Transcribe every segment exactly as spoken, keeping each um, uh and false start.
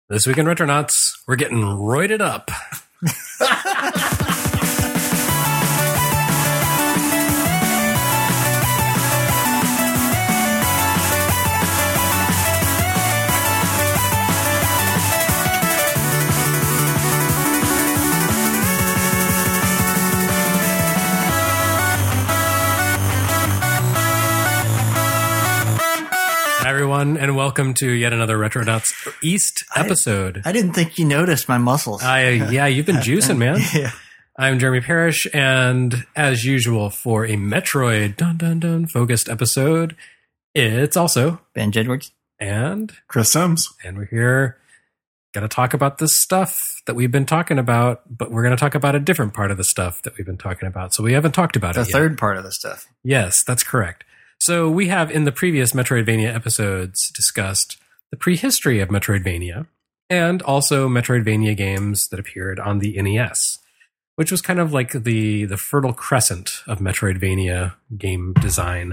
This week in Retronauts, we're getting roided up. Hi, everyone, and welcome to yet another Retronauts East episode. I, I didn't think you noticed my muscles. I, yeah, you've been juicing, man. Yeah. I'm Jeremy Parrish, and as usual, for a Metroid dun dun dun focused episode, it's also Ben Jedwards and Chris Sims, and we're here going to talk about this stuff that we've been talking about, but we're going to talk about a different part of the stuff that we've been talking about. So we haven't talked about the it yet. The third part of the stuff. Yes, that's correct. So we have in the previous Metroidvania episodes discussed the prehistory of Metroidvania and also Metroidvania games that appeared on the N E S, which was kind of like the, the fertile crescent of Metroidvania game design.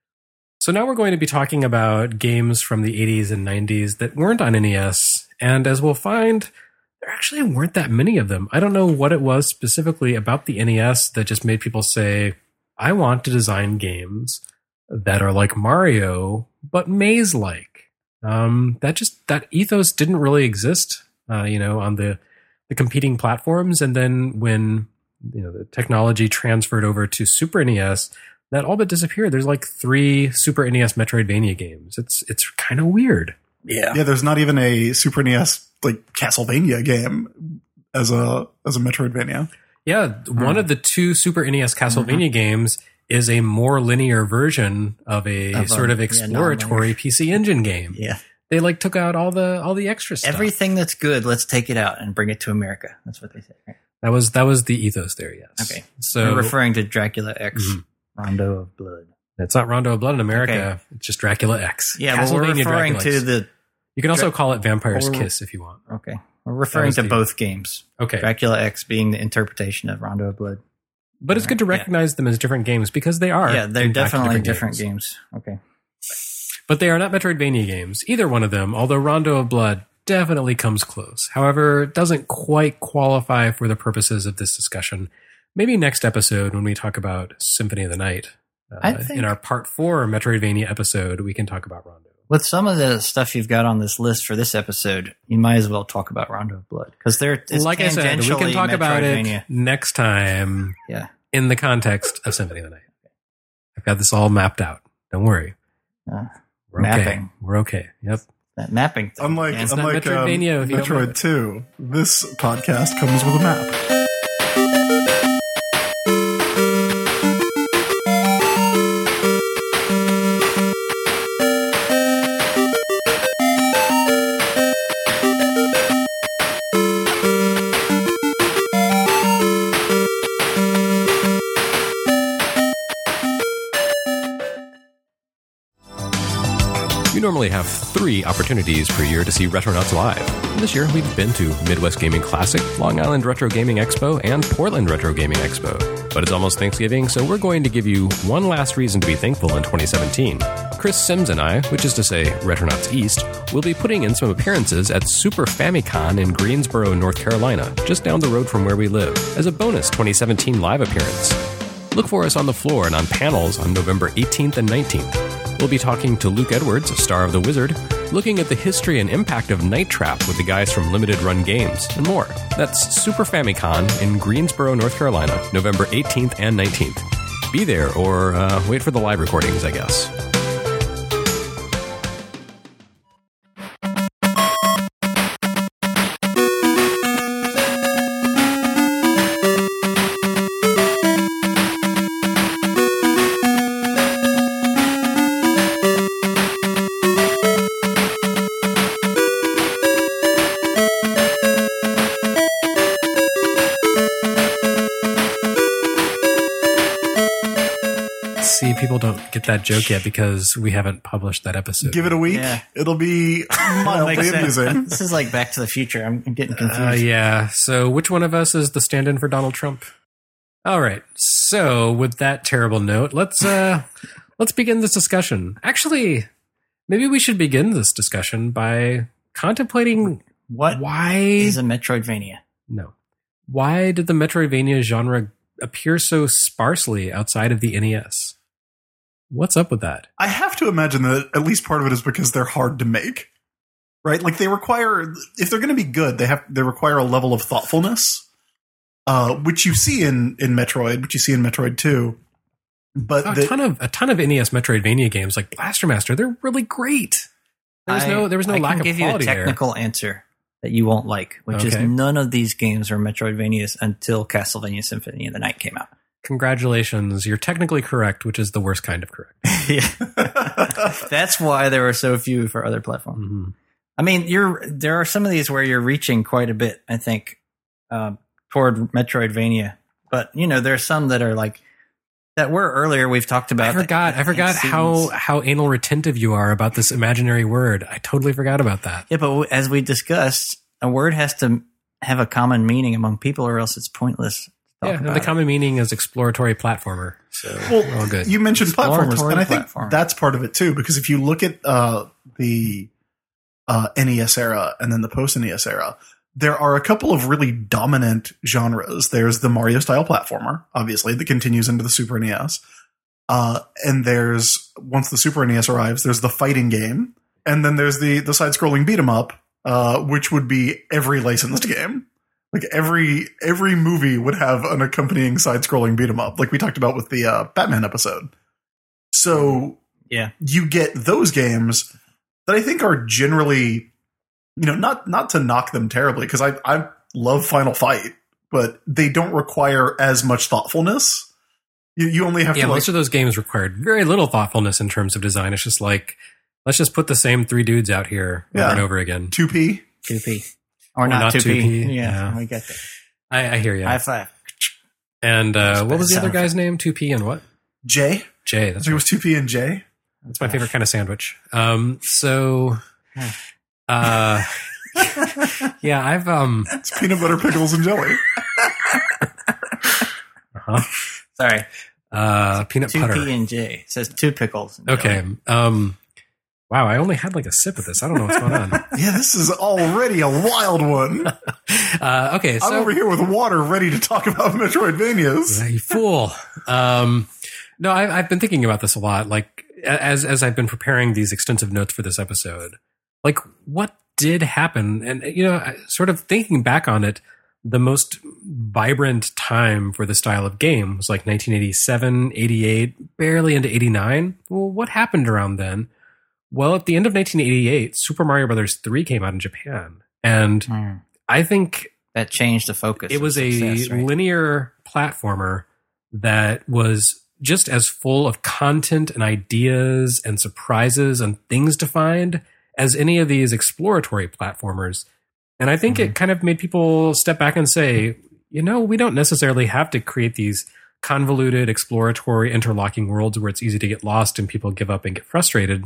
So now we're going to be talking about games from the eighties and nineties that weren't on N E S, and as we'll find, there actually weren't that many of them. I don't know what it was specifically about the N E S that just made people say, I want to design games that are like Mario, but maze-like. Um, that just that ethos didn't really exist, uh, you know, on the the competing platforms. And then when you know the technology transferred over to Super N E S, that all but disappeared. There's like three Super N E S Metroidvania games. It's it's kind of weird. Yeah, yeah. There's not even a Super N E S like Castlevania game as a as a Metroidvania. Yeah, mm-hmm. One of the two Super N E S Castlevania mm-hmm. games is a more linear version of a of sort a, of exploratory yeah, P C Engine game. Yeah. They like took out all the all the extra stuff. Everything that's good, let's take it out and bring it to America. That's what they say. Right? That was that was the ethos there, yes. Okay. So we're referring to Dracula X, mm-hmm. Rondo of Blood. It's not Rondo of Blood in America. Okay. It's just Dracula X. Yeah, well, we're referring Dracula to X. the... You can also Dra- call it Vampire's Kiss if you want. Okay. We're referring to the, both games. Okay. Dracula X being the interpretation of Rondo of Blood. But it's good to recognize yeah. them as different games because they are. Yeah, they're definitely different, different games. games. Okay. But they are not Metroidvania games, either one of them, although Rondo of Blood definitely comes close. However, it doesn't quite qualify for the purposes of this discussion. Maybe next episode when we talk about Symphony of the Night. Uh, I think in our part four Metroidvania episode, we can talk about Rondo. With some of the stuff you've got on this list for this episode, you might as well talk about Rondo of Blood. Because they're, it's like I said, we can talk about it next time. Yeah. In the context of Symphony of the Night. I've got this all mapped out. Don't worry. Uh, We're mapping. Okay. We're okay. Yep. That mapping thing. Unlike, yeah, unlike Metroidvania, um, Metroid two, this podcast comes with a map. We normally have three opportunities per year to see Retronauts live. This year, we've been to Midwest Gaming Classic, Long Island Retro Gaming Expo, and Portland Retro Gaming Expo. But it's almost Thanksgiving, so we're going to give you one last reason to be thankful in twenty seventeen. Chris Sims and I, which is to say Retronauts East, will be putting in some appearances at Super Famicom in Greensboro, North Carolina, just down the road from where we live, as a bonus twenty seventeen live appearance. Look for us on the floor and on panels on November eighteenth and nineteenth. We'll be talking to Luke Edwards, star of The Wizard, looking at the history and impact of Night Trap with the guys from Limited Run Games, and more. That's Super Famicom in Greensboro, North Carolina, November eighteenth and nineteenth. Be there or uh, wait for the live recordings, I guess. See, people don't get that joke yet because we haven't published that episode. Give it a week. Yeah. It'll be mildly amusing. This is like Back to the Future. I'm, I'm getting confused. Uh, yeah. So which one of us is the stand-in for Donald Trump? All right. So with that terrible note, let's uh, let's begin this discussion. Actually, maybe we should begin this discussion by contemplating What Why is a Metroidvania? No. Why did the Metroidvania genre appear so sparsely outside of the N E S? What's up with that? I have to imagine that at least part of it is because they're hard to make, right? Like they require, if they're going to be good, they have they require a level of thoughtfulness, uh, which you see in in Metroid, which you see in Metroid two. But a the, ton of a ton of N E S Metroidvania games like Blaster Master, they're really great. There was I- no there was no I lack can of give you a quality there. technical answer that you won't like, which is Okay. none of these games are Metroidvanias until Castlevania Symphony of the Night came out. Congratulations, you're technically correct, which is the worst kind of correct. Yeah. That's why there were so few for other platforms. Mhm. I mean, you're there are some of these where you're reaching quite a bit, I think, um, toward Metroidvania. But you know, there's some that are like that were earlier. We've talked about. I forgot. that- I forgot scenes. how how anal retentive you are about this imaginary word. I totally forgot about that. Yeah, but w- as we discussed, a word has to have a common meaning among people, or else it's pointless. to talk Yeah, and about the it. common meaning is exploratory platformer. So well, we're all good. you mentioned platformers, Exploratory and I think platform. that's part of it too. Because if you look at uh, the uh, N E S era and then the post-N E S era, there are a couple of really dominant genres. There's the Mario style platformer, obviously, that continues into the Super N E S. Uh, and there's, once the Super N E S arrives, there's the fighting game. And then there's the, the side-scrolling beat 'em up, uh, which would be every licensed game. Like every every movie would have an accompanying side-scrolling beat 'em up, like we talked about with the uh, Batman episode. So Yeah. you get those games that I think are generally, you know, not not to knock them terribly, because I I love Final Fight, but they don't require as much thoughtfulness. You, you only have yeah, to like, most of those games required very little thoughtfulness in terms of design. It's just like, let's just put the same three dudes out here over Yeah. and over again. two P. two P. Or, Or not, not two P. two P, Yeah, yeah. we get that. I, I hear you. High five. And uh, what was the Sound other guy's name? two P and what? J. Jay. I That's think it right. was two P and J. That's my favorite kind of sandwich. Um, so, uh, yeah, I've um, It's peanut butter, pickles, and jelly. uh-huh. Sorry. uh peanut two butter. P and J. It says two pickles. Okay. Um, wow, I only had like a sip of this. I don't know what's going on. Yeah, this is already a wild one. Uh, okay, I'm so over here with water ready to talk about Metroidvanias. Yeah, you fool. Um, no, I, I've been thinking about this a lot. Like as as I've been preparing these extensive notes for this episode, like what did happen? And you know, I- sort of thinking back on it, the most vibrant time for the style of game was like nineteen eighty-seven, eighty-eight, barely into eighty-nine. Well, what happened around then? Well, at the end of nineteen eighty-eight, Super Mario Brothers three came out in Japan, and Hmm. I think That changed the focus. it of was a success, right? linear platformer that was just as full of content and ideas and surprises and things to find as any of these exploratory platformers. And I think Mm-hmm. it kind of made people step back and say, you know, we don't necessarily have to create these convoluted, exploratory, interlocking worlds where it's easy to get lost and people give up and get frustrated.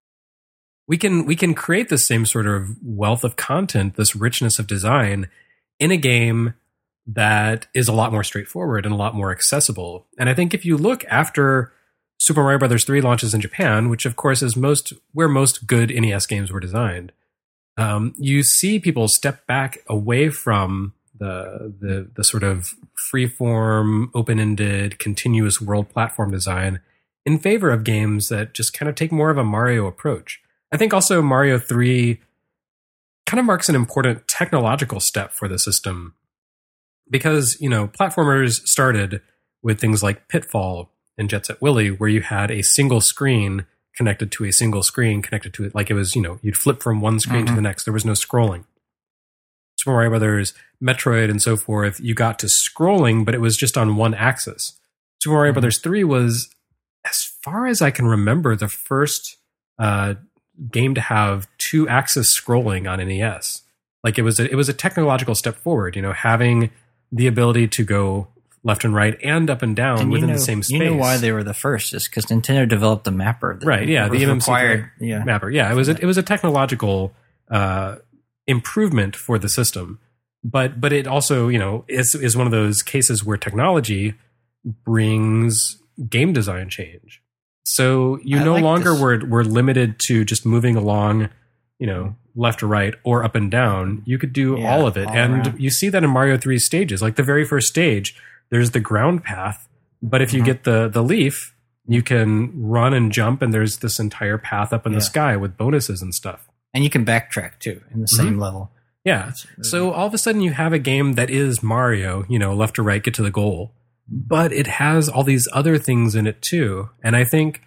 We can we can create the same sort of wealth of content, this richness of design in a game that is a lot more straightforward and a lot more accessible. And I think if you look after Super Mario Brothers three launches in Japan, which of course is most where most good N E S games were designed, um, you see people step back away from the the the sort of freeform, open-ended, continuous world platform design in favor of games that just kind of take more of a Mario approach. I think also Mario three kind of marks an important technological step for the system because, you know, platformers started with things like Pitfall and Jet Set Willy, where you had a single screen connected to a single screen connected to it. Like it was, you know, you'd flip from one screen Mm-hmm. to the next. There was no scrolling. Super Mario Brothers, Metroid, and so forth, you got to scrolling, but it was just on one axis. Super Mario Mhm. Brothers three was, as far as I can remember, the first uh, game to have two axis scrolling on N E S. Like it was, a, it was a technological step forward. You know, having the ability to go left and right and up and down And you within know, the same space. You know why they were the first? Is because Nintendo developed the mapper. That Right, yeah, was the M M C required. Yeah, mapper. Yeah, it was a, it was a technological uh, improvement for the system, but but it also, you know, is is one of those cases where technology brings game design change. So you I no like longer this. were were limited to just moving along you know, left or right or up and down. You could do Yeah, all of it. all And around. you see that in Mario three's stages. Like the very first stage, there's the ground path. But if you Mhm. get the, the leaf, you can run and jump, and there's this entire path up in Yeah. the sky with bonuses and stuff. And you can backtrack too in the same level. Yeah. So all of a sudden you have a game that is Mario, you know, left to right, get to the goal. But it has all these other things in it too. And I think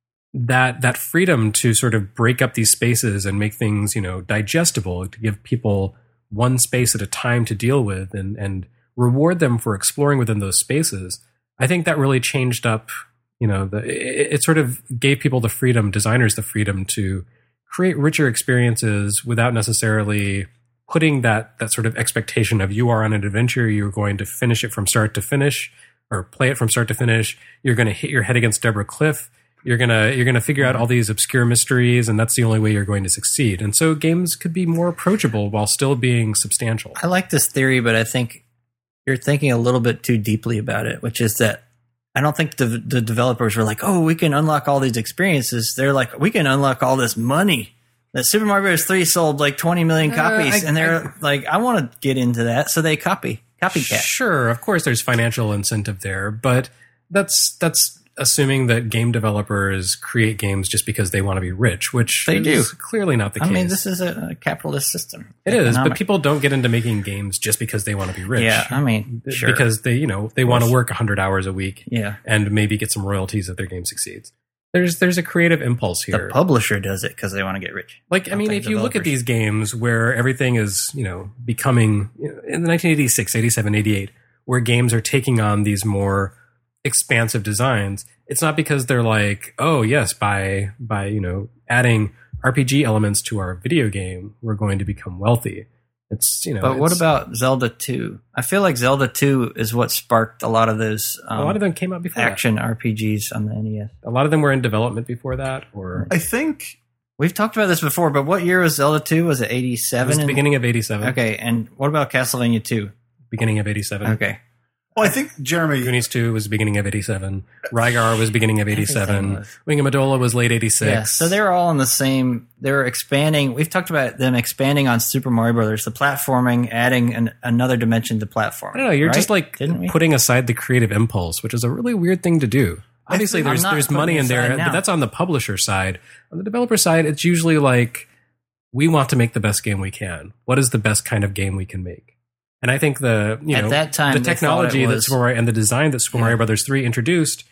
that that freedom to sort of break up these spaces and make things, you know, digestible, to give people one space at a time to deal with and, and reward them for exploring within those spaces, I think that really changed up, you know, the it, it sort of gave people the freedom, designers the freedom to create richer experiences without necessarily putting that that sort of expectation of you are on an adventure, you're going to finish it from start to finish, or play it from start to finish. You're going to hit your head against Deborah Cliff. You're gonna you're gonna figure out all these obscure mysteries, and that's the only way you're going to succeed. And so games could be more approachable while still being substantial. I like this theory, but I think you're thinking a little bit too deeply about it, which is that I don't think the, the developers were like, oh, we can unlock all these experiences. They're like, we can unlock all this money. That Super Mario Bros. three sold like twenty million Uh, copies, I- and they're I- like, I want to get into that, so they copy, copycat. Sure, of course, there's financial incentive there, but that's that's assuming that game developers create games just because they want to be rich, which They is do. clearly not the I case. mean, this is a, a capitalist system. It is, but Economic. people don't get into making games just because they want to be rich. Yeah, I mean, sure. Because they, you know, they want to work one hundred hours a week yeah, and maybe get some royalties if their game succeeds. There's there's a creative impulse here. the publisher does it because they want to get rich. Like, I Not mean, the if you look at developers. these games where everything is, you know, becoming you know, in the nineteen eighty-six, eighty-seven, eighty-eight, where games are taking on these more expansive designs, it's not because they're like, oh yes, by by you know adding R P G elements to our video game, we're going to become wealthy. It's you know. But what it's- about Zelda two? I feel like Zelda two is what sparked a lot of those um, a lot of them came out before action R P Gs on the N E S. that. A lot of them were in development before that, or I think We've talked about this before, but what year was Zelda two? Was it it was eighty-seven? the beginning of eighty-seven. Okay, and what about Castlevania two? Beginning of eighty-seven. Okay. well, I think Jeremy. Goonies two was beginning of eighty-seven. Rygar was beginning of eighty-seven. Everything was. Wing of Madola was late eighty-six. Yeah, so they were all in the same. They were expanding. We've talked about them expanding on Super Mario Brothers, the platforming, adding an, another dimension to platforming. I don't know. You're right? just like Didn't we? putting aside the creative impulse, which is a really weird thing to do. Obviously, think- I'm there's not there's putting money in it there, aside now. but that's on the publisher side. On the developer side, it's usually like we want to make the best game we can. What is the best kind of game we can make? And I think the you At know that time, the they thought technology it that was- Super Mario and the design that Super Yeah. Mario Brothers three introduced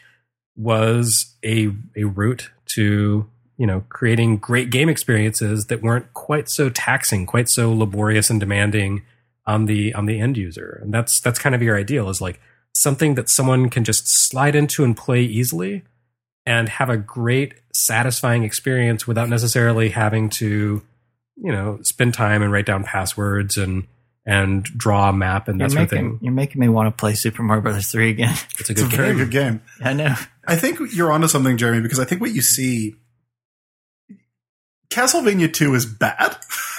was a a route to you know creating great game experiences that weren't quite so taxing, quite so laborious and demanding on the on the end user. And that's that's kind of your ideal, is like something that someone can just slide into and play easily and have a great satisfying experience without necessarily having to you know spend time and write down passwords and and draw a map and that You're sort of making, thing. you're making me want to play Super Mario Brothers three again. It's a It's a good very game. good game. I know. I think you're onto something, Jeremy, because I think what you see, Castlevania two is bad.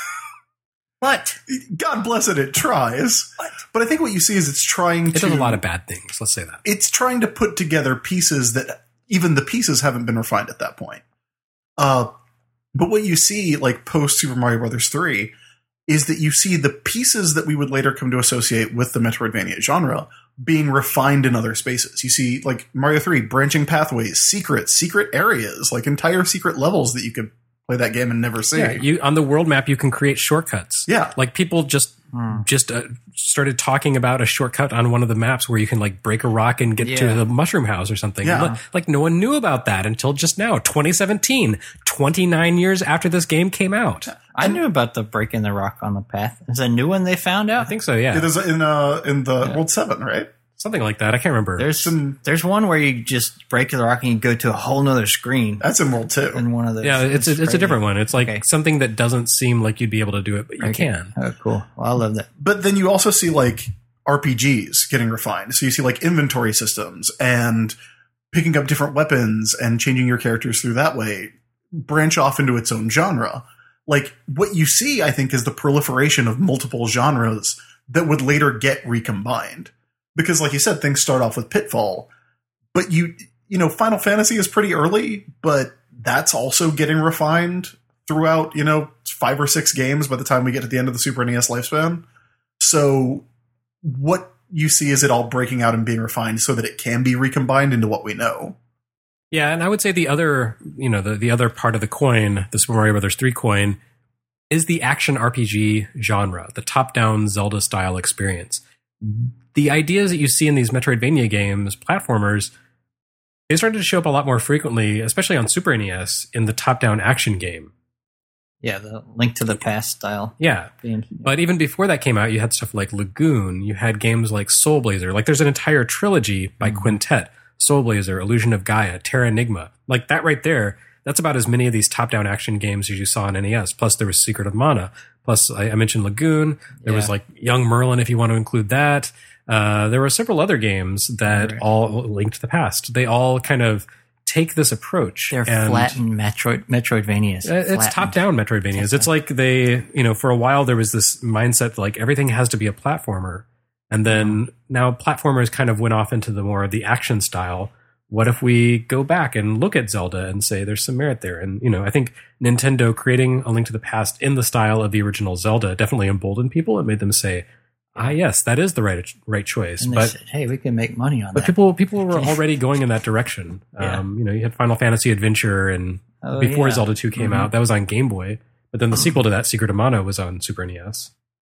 What? God bless it, it tries. But I think what you see is it's trying It to. does a lot of bad things. Let's say that. It's trying to put together pieces that even the pieces haven't been refined at that point. Uh, but what you see, like post Super Mario Brothers three, is that you see the pieces that we would later come to associate with the Metroidvania genre being refined in other spaces. You see, like Mario three, branching pathways, secrets, secret areas, like entire secret levels that you could play that game and never see. Yeah, you on the world map you can create shortcuts. Yeah. like people just Hmm. just uh, started talking about a shortcut on one of the maps where you can like break a rock and get to Yeah. the mushroom house or something. Yeah. Like, like no one knew about that until just now, twenty seventeen, twenty-nine years after this game came out. I knew about the breaking the rock on the path. Is that a new one they found out? I think so. Yeah, It is in uh in the World Seven, right? something like that. I can't remember. There's Some- there's one where you just break the rock and you go to a whole nother screen That's in World Two. in one of those. yeah, it's a, it's a crazy. different one. It's like Okay. something that doesn't seem like you'd be able to do it, but you Okay. can. Oh, cool. Well, I love that. But then you also see like R P Gs getting refined. So you see like inventory systems and picking up different weapons and changing your characters through that way, branch off into its own genre. Like what you see, I think, is the proliferation of multiple genres that would later get recombined. Because like you said, things start off with Pitfall, but you, you know, Final Fantasy is pretty early, but that's also getting refined throughout, you know, five or six games by the time we get to the end of the Super N E S lifespan. So what you see is it all breaking out and being refined so that it can be recombined into what we know. Yeah, and I would say the other, you know, the, the other part of the coin, the Super Mario Brothers three coin, is the action R P G genre, the top-down Zelda-style experience. The ideas that you see in these Metroidvania games, platformers, they started to show up a lot more frequently, especially on Super N E S, in the top-down action game. Yeah, the Link to the Past style. Yeah. Games. But even before that came out, you had stuff like Lagoon. You had games like Soul Blazer. Like, there's an entire trilogy by mm-hmm. Quintet. Soul Blazer, Illusion of Gaia, Terra Enigma. Like, that right there, that's about as many of these top-down action games as you saw on N E S. Plus, there was Secret of Mana. Plus, I, I mentioned Lagoon. There yeah. was, like, Young Merlin, if you want to include that. Uh, there were several other games that right. all linked to the past. They all kind of take this approach. They're and flattened Metroid, Metroidvanias. It's flattened. top-down Metroidvanias. It's like they, you know, for a while there was this mindset that, like, everything has to be a platformer. And then now platformers kind of went off into the more of the action style. What if we go back and look at Zelda and say there's some merit there? And, you know, I think Nintendo creating A Link to the Past in the style of the original Zelda definitely emboldened people. It made them say, ah, yes, that is the right right choice. And they but said, hey, we can make money on but that. But people people were already going in that direction. Yeah. Um, you know, you had Final Fantasy Adventure, and oh, before yeah. Zelda two came mm-hmm. out, that was on Game Boy. But then the sequel to that, Secret of Mana, was on Super N E S.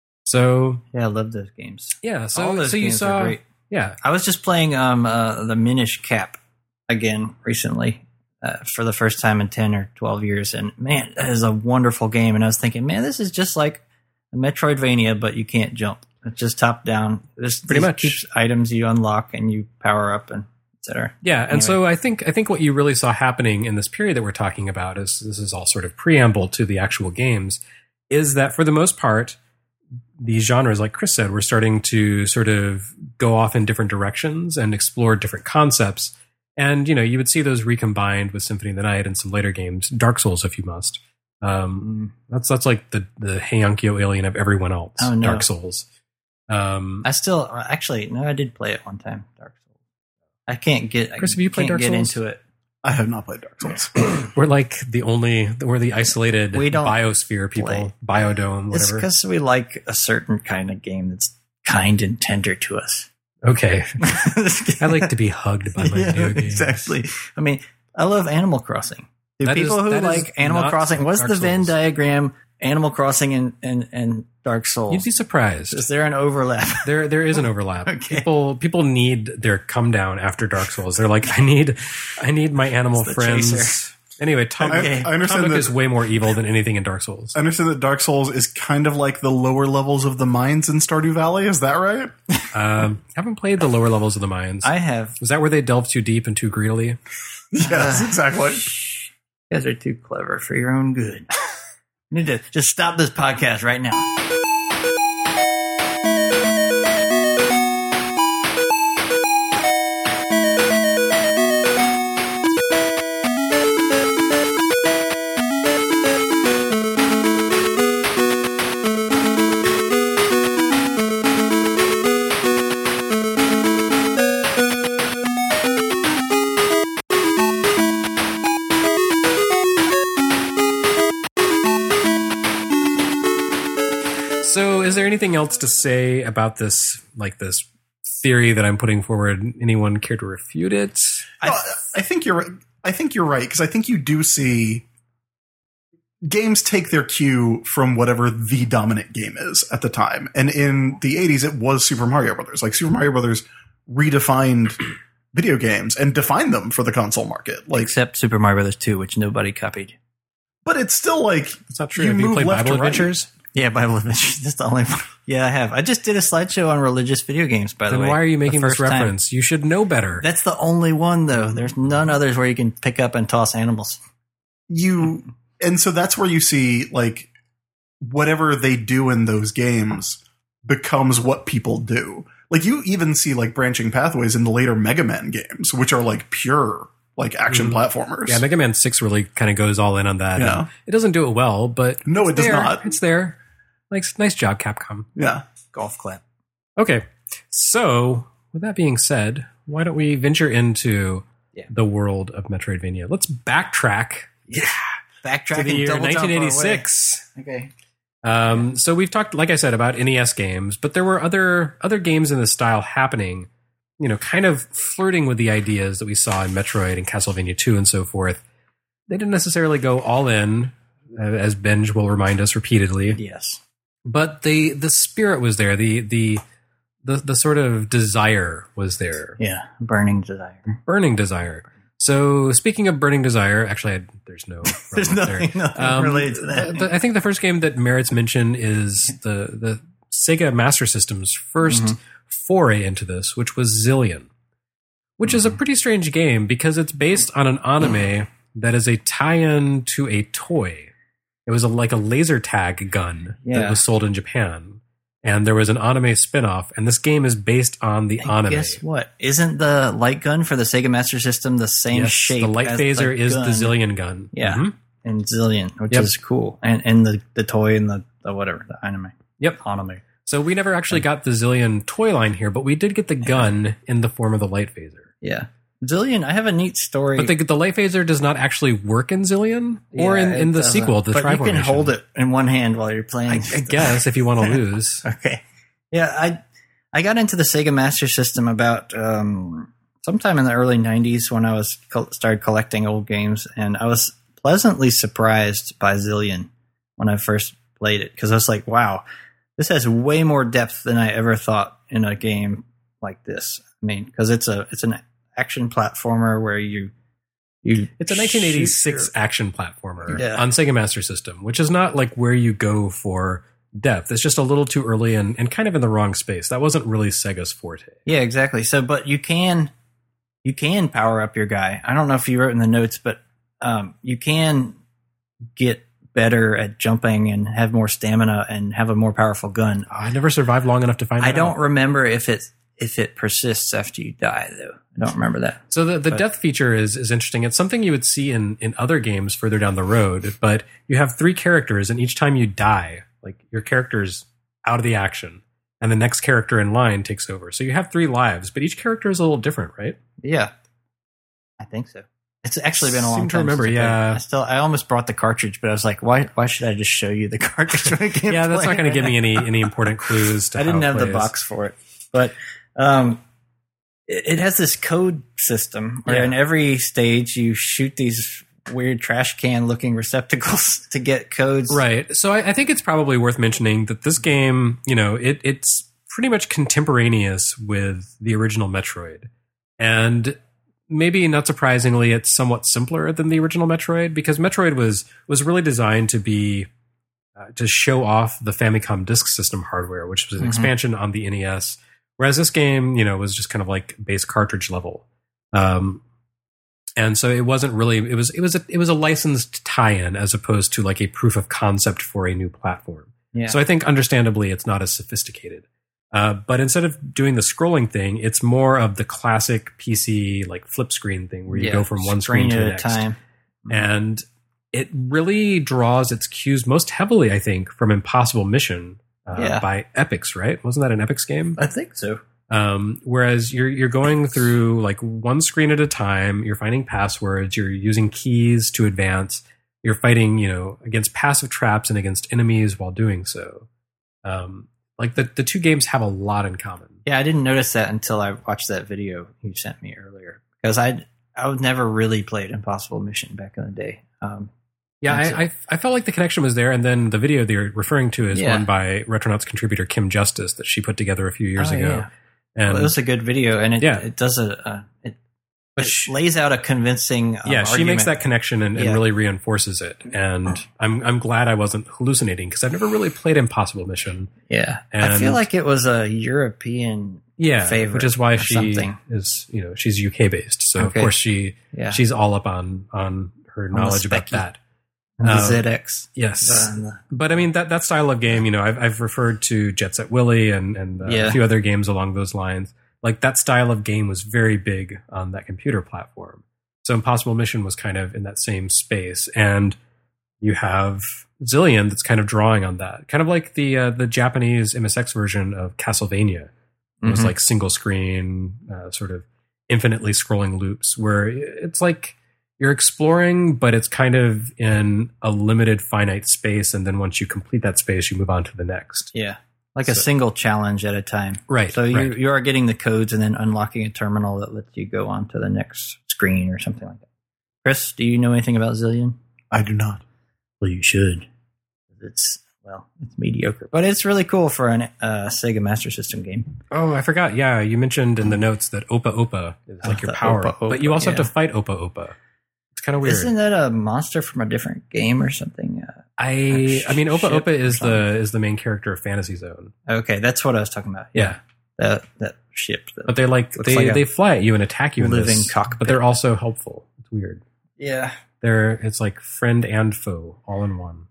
So yeah, I love those games. Yeah, so All those so you games saw, are great. Yeah, I was just playing um uh, the Minish Cap again recently uh, for the first time in ten or twelve years, and man, that is a wonderful game. And I was thinking, man, this is just like a Metroidvania, but you can't jump. It's just top down. This pretty much keeps items you unlock and you power up and et cetera. Yeah, and anyway. so I think I think what you really saw happening in this period that we're talking about is this is all sort of preamble to the actual games. Is that for the most part, these genres, like Chris said, were starting to sort of go off in different directions and explore different concepts. And, you know, you would see those recombined with Symphony of the Night and some later games, Dark Souls, if you must. Um, that's that's like the, the Heian-kyo alien of everyone else, oh, no. Dark Souls. Um, I still, actually, no, I did play it one time, Dark Souls. I can't get, Chris, have you played Dark get Souls? into it. I have not played Dark Souls. We're like the only, we're the isolated we don't biosphere people, play. biodome, whatever. It's because we like a certain kind of game that's kind and tender to us. Okay. I like to be hugged by my yeah, video games. Exactly. I mean, I love Animal Crossing. Do that people is, who like Animal Crossing, what's the Venn diagram, Animal Crossing and, and, and Dark Souls? You'd be surprised. Is there an overlap? There, there is an overlap. Okay. People, people need their come down after Dark Souls. They're like, I need, I need my animal friends. Chaser. Anyway, Tom, I, I understand Tom that is way more evil than anything in Dark Souls. I understand that Dark Souls is kind of like the lower levels of the mines in Stardew Valley. Is that right? um, haven't played the lower levels of the mines. I have. Was that where they delve too deep and too greedily? Yes, uh, exactly. You guys are too clever for your own good. You need to just stop this podcast right now. So is there anything else to say about this, like this theory that I'm putting forward? Anyone care to refute it? I, th- I think you're I think you're right, because I think you do see games take their cue from whatever the dominant game is at the time. And in the eighties, it was Super Mario Brothers. Like, Super Mario Brothers redefined video games and defined them for the console market. Like, except Super Mario Brothers two, which nobody copied. But it's still like, it's not true. You Have you move played left Bible to right. Adventures? Yeah, Bible Adventures. That's the only one. Yeah, I have. I just did a slideshow on religious video games, by the Then way. why are you making The this first time. reference? You should know better. That's the only one, though. There's none others where you can pick up and toss animals. you, and so that's where you see, like, whatever they do in those games becomes what people do. Like, you even see, like, branching pathways in the later Mega Man games, which are, like, pure, like, action mm. platformers. Yeah, Mega Man six really kind of goes all in on that. Yeah. It doesn't do it well, but no, it does there. not. It's there. Like, nice job, Capcom. Yeah. Golf clap. Okay. So, with that being said, why don't we venture into yeah. the world of Metroidvania? Let's backtrack. Yeah. backtrack to the and year double jump our way. nineteen eighty-six. Okay. Um, so we've talked, like I said, about N E S games, but there were other other games in this style happening, you know, kind of flirting with the ideas that we saw in Metroid and Castlevania two and so forth. They didn't necessarily go all in, uh, as Benj will remind us repeatedly. Yes. But the the spirit was there. The the the the sort of desire was there. Yeah. Burning desire. Burning desire. So speaking of burning desire, actually, I, there's no There's nothing, there. nothing related to that. the- I think the first game that merits mention is the the Sega Master System's first Mhm. foray into this, which was Zillion, which is a pretty strange game because it's based on an anime that is a tie-in to a toy. It was a, like a laser tag gun Yeah. that was sold in Japan. And there was an anime spin-off, and this game is based on the And anime. guess what? Isn't the light gun for the Sega Master System the same Yes, shape? the light as phaser the is gun the Zillion gun. Yeah. Mhm. in Zillion, which Yep. is cool, and and the, the toy and the, the whatever the anime. Yep. Anime. So we never actually got the Zillion toy line here, but we did get the gun in the form of the light phaser. Yeah. Zillion. I have a neat story. But the, the light phaser does not actually work in Zillion or Yeah, in, in it the doesn't. sequel, the but you can Triformation. hold it in one hand while you're playing. I, I guess if you want to lose. Okay. Yeah, I I got into the Sega Master System about um, sometime in the early nineties when I was co- started collecting old games, and I was pleasantly surprised by Zillion when I first played it because I was like, "Wow, this has way more depth than I ever thought in a game like this." I mean, because it's a it's an action platformer where you you It's a nineteen eighty-six shoot your- action platformer Yeah. on Sega Master System, which is not like where you go for depth. It's just a little too early and, and kind of in the wrong space. That wasn't really Sega's forte. Yeah, exactly. So, but you can you can power up your guy. I don't know if you wrote in the notes, but um, you can get better at jumping and have more stamina and have a more powerful gun. I never survived long enough to find that I don't out. remember if it if it persists after you die, though. I don't remember that. So the, the But- death feature is, is interesting. It's something you would see in, in other games further down the road, but you have three characters, and each time you die, like your character's out of the action, and the next character in line takes over. So you have three lives, but each character is a little different, right? Yeah, I think so. It's actually been a long Seem to time. remember, since I played it. yeah. I still, I almost brought the cartridge, but I was like, why? Why should I just show you the cartridge? when I can't Yeah, that's play not going to it? give me any any important clues to I didn't how it have the plays. box for it, but um, it, it has this code system where Yeah. in every stage you shoot these weird trash can looking receptacles to get codes. Right. So I, I think it's probably worth mentioning that this game, you know, it, it's pretty much contemporaneous with the original Metroid. And maybe not surprisingly, it's somewhat simpler than the original Metroid because Metroid was was really designed to be uh, to show off the Famicom Disk System hardware, which was an Mhm. expansion on the N E S. Whereas this game, you know, was just kind of like base cartridge level. Um, and so it wasn't really it was it was a, it was a licensed tie-in as opposed to like a proof of concept for a new platform. Yeah. So I think understandably it's not as sophisticated. Uh, but instead of doing the scrolling thing, it's more of the classic P C like flip screen thing where you Yeah, go from one screen to at the a next. time. And it really draws its cues most heavily, I think, from Impossible Mission uh, Yeah. by Epix, right? Wasn't that an Epix game? I think so. Um, whereas you're you're going through like one screen at a time, you're finding passwords, you're using keys to advance, you're fighting, you know, against passive traps and against enemies while doing so. Um, like the, the two games have a lot in common. Yeah, I didn't notice that until I watched that video you sent me earlier because I I would never really played Impossible Mission back in the day. Um, Yeah, That's I, I I felt like the connection was there, and then the video that you're referring to is Yeah. one by Retronauts contributor Kim Justice that she put together a few years Oh, ago. yeah. And well, it was a good video, and it Yeah. it does a uh, it, but it she- lays out a convincing uh, yeah, she argument. makes that connection and, and Yeah. really reinforces it. And I'm I'm glad I wasn't hallucinating because I've never really played Impossible Mission. Yeah, I And- feel like it was a European. Yeah, favorite which is why or she something. is you know she's U K based, so of Okay. course she Yeah, she's all up on on her the knowledge about specky. that. the um, Z X. Yes. The- the- But I mean that that style of game, you know, I've I've referred to Jet Set Willy and and uh, Yeah. a few other games along those lines. Like that style of game was very big on that computer platform. So Impossible Mission was kind of in that same space, and you have Zillion that's kind of drawing on that, kind of like the uh, the Japanese M S X version of Castlevania. It was Mhm. like single screen, uh, sort of infinitely scrolling loops, where it's like you're exploring, but it's kind of in a limited finite space. And then once you complete that space, you move on to the next. Yeah. Like a So- single challenge at a time. Right. So you, right. you are getting the codes and then unlocking a terminal that lets you go on to the next screen or something like that. Chris, do you know anything about Zillion? I do not. Well, you should. It's, well, it's mediocre. But it's really cool for a uh, Sega Master System game. Oh, I forgot. Yeah, you mentioned in the notes that Opa Opa is like Oh, your the power. Opa Opa, but you also yeah. have to fight Opa Opa. It's kind of weird. Isn't that a monster from a different game or something? Uh, I I mean, Opa Ship Opa is or something. the is the main character of Fantasy Zone. okay, that's what I was talking about. Yeah. That, that ship. That, But they like Looks they, like a they fly at you and attack you in living this, cockpit. but they're also helpful. It's weird. yeah. They're it's like friend and foe all in one.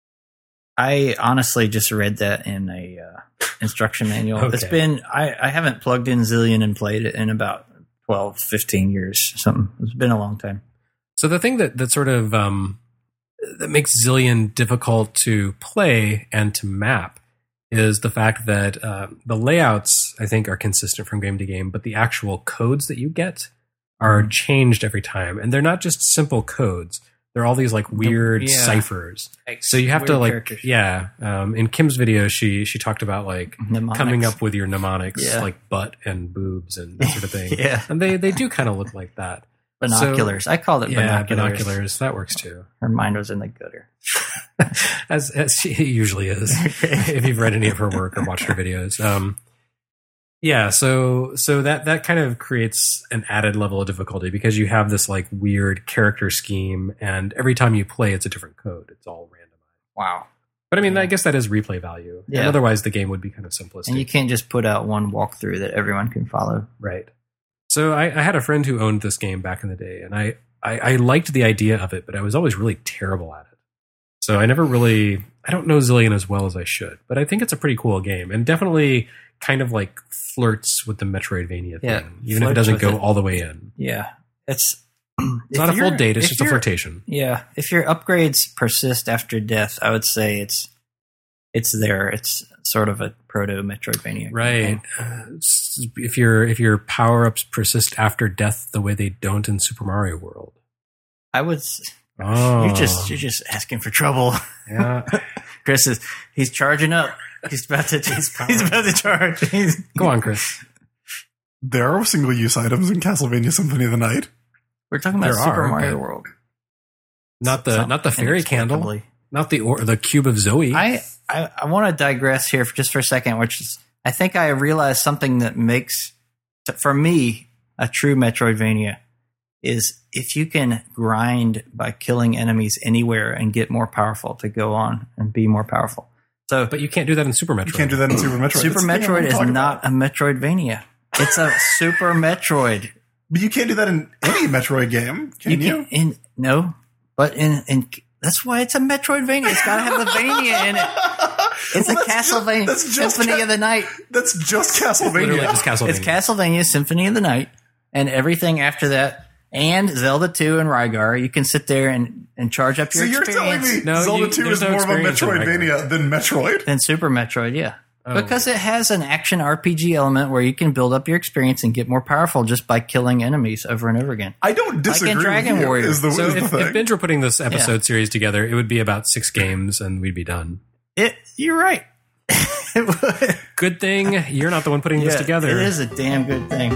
I honestly just read that in a uh, instruction manual. Okay. It's been I, I haven't plugged in Zillion and played it in about twelve, fifteen years. Something. It's been a long time. So the thing that that sort of um, that makes Zillion difficult to play and to map is the fact that uh, the layouts I think are consistent from game to game, but the actual codes that you get are changed every time, and they're not just simple codes. They're all these like weird yeah. ciphers. So you have to Weird like, characters. yeah. Um, in Kim's video, she she talked about like Mnemonics. coming up with your mnemonics, Yeah. like butt and boobs and that sort of thing. Yeah. And they they do kind of look like that. Binoculars. I called it Yeah, binoculars. binoculars. That works too. Her mind was in the gutter. as as she usually is. If you've read any of her work or watched her videos, um, yeah. So so that that kind of creates an added level of difficulty because you have this like weird character scheme, and every time you play, it's a different code. It's all randomized. Wow. But I mean, Yeah. I guess that is replay value. Yeah. And otherwise, the game would be kind of simplistic. And you can't just put out one walkthrough that everyone can follow. Right. So I, I had a friend who owned this game back in the day, and I, I, I liked the idea of it, but I was always really terrible at it. So I never really, I don't know Zillion as well as I should, but I think it's a pretty cool game, and definitely kind of like flirts with the Metroidvania Yeah, thing, even if it flirts doesn't with go it. all the way in. Yeah. It's It's not a full date; it's just a flirtation. Yeah. If your upgrades persist after death, I would say it's it's there. It's sort of a proto Metroidvania. Right. game. Uh, s- if your if your power ups persist after death the way they don't in Super Mario World. I would s- Oh, you're just you're just asking for trouble. yeah. Chris is he's charging up. He's about to he's about to charge. He's, Go on, Chris. There are single use items in Castlevania Symphony of the Night. We're talking about There Super are, Mario but- World. Not the not the fairy candle, Inexplicably. not the or the cube of Zoe. I, I, I want to digress here for just for a second, which is I think I realized something that makes, for me, a true Metroidvania is if you can grind by killing enemies anywhere and get more powerful to go on and be more powerful. So But you can't do that in Super Metroid. You can't do that in Super Metroid. Super That's the thing Metroid I'm is talking not about. a Metroidvania. It's a Super Metroid. But you can't do that in any Metroid game, can you? can- in, no, but in, in that's why it's a Metroidvania. It's got to have the Vania in it. It's Well, a that's ju- Castlevania that's just Symphony Ca- of the Night. That's just Literally Castlevania. just Castlevania. It's Castlevania Symphony of the Night, and everything after that, and Zelda two and Rygar. You can sit there and, and charge up your So you're telling experience. me No, Zelda you- two there's is no more of a experience in Metroidvania than Metroid? Than Super Metroid, yeah. Oh. Because it has an action R P G element where you can build up your experience and get more powerful just by killing enemies over and over again. I don't disagree Dragon with you, Warrior. is the, So is the if, thing. if Binge were putting this episode series together, it would be about six games and we'd be done. It, you're right. It would. Good thing you're not the one putting this Yeah, together. It is a damn good thing.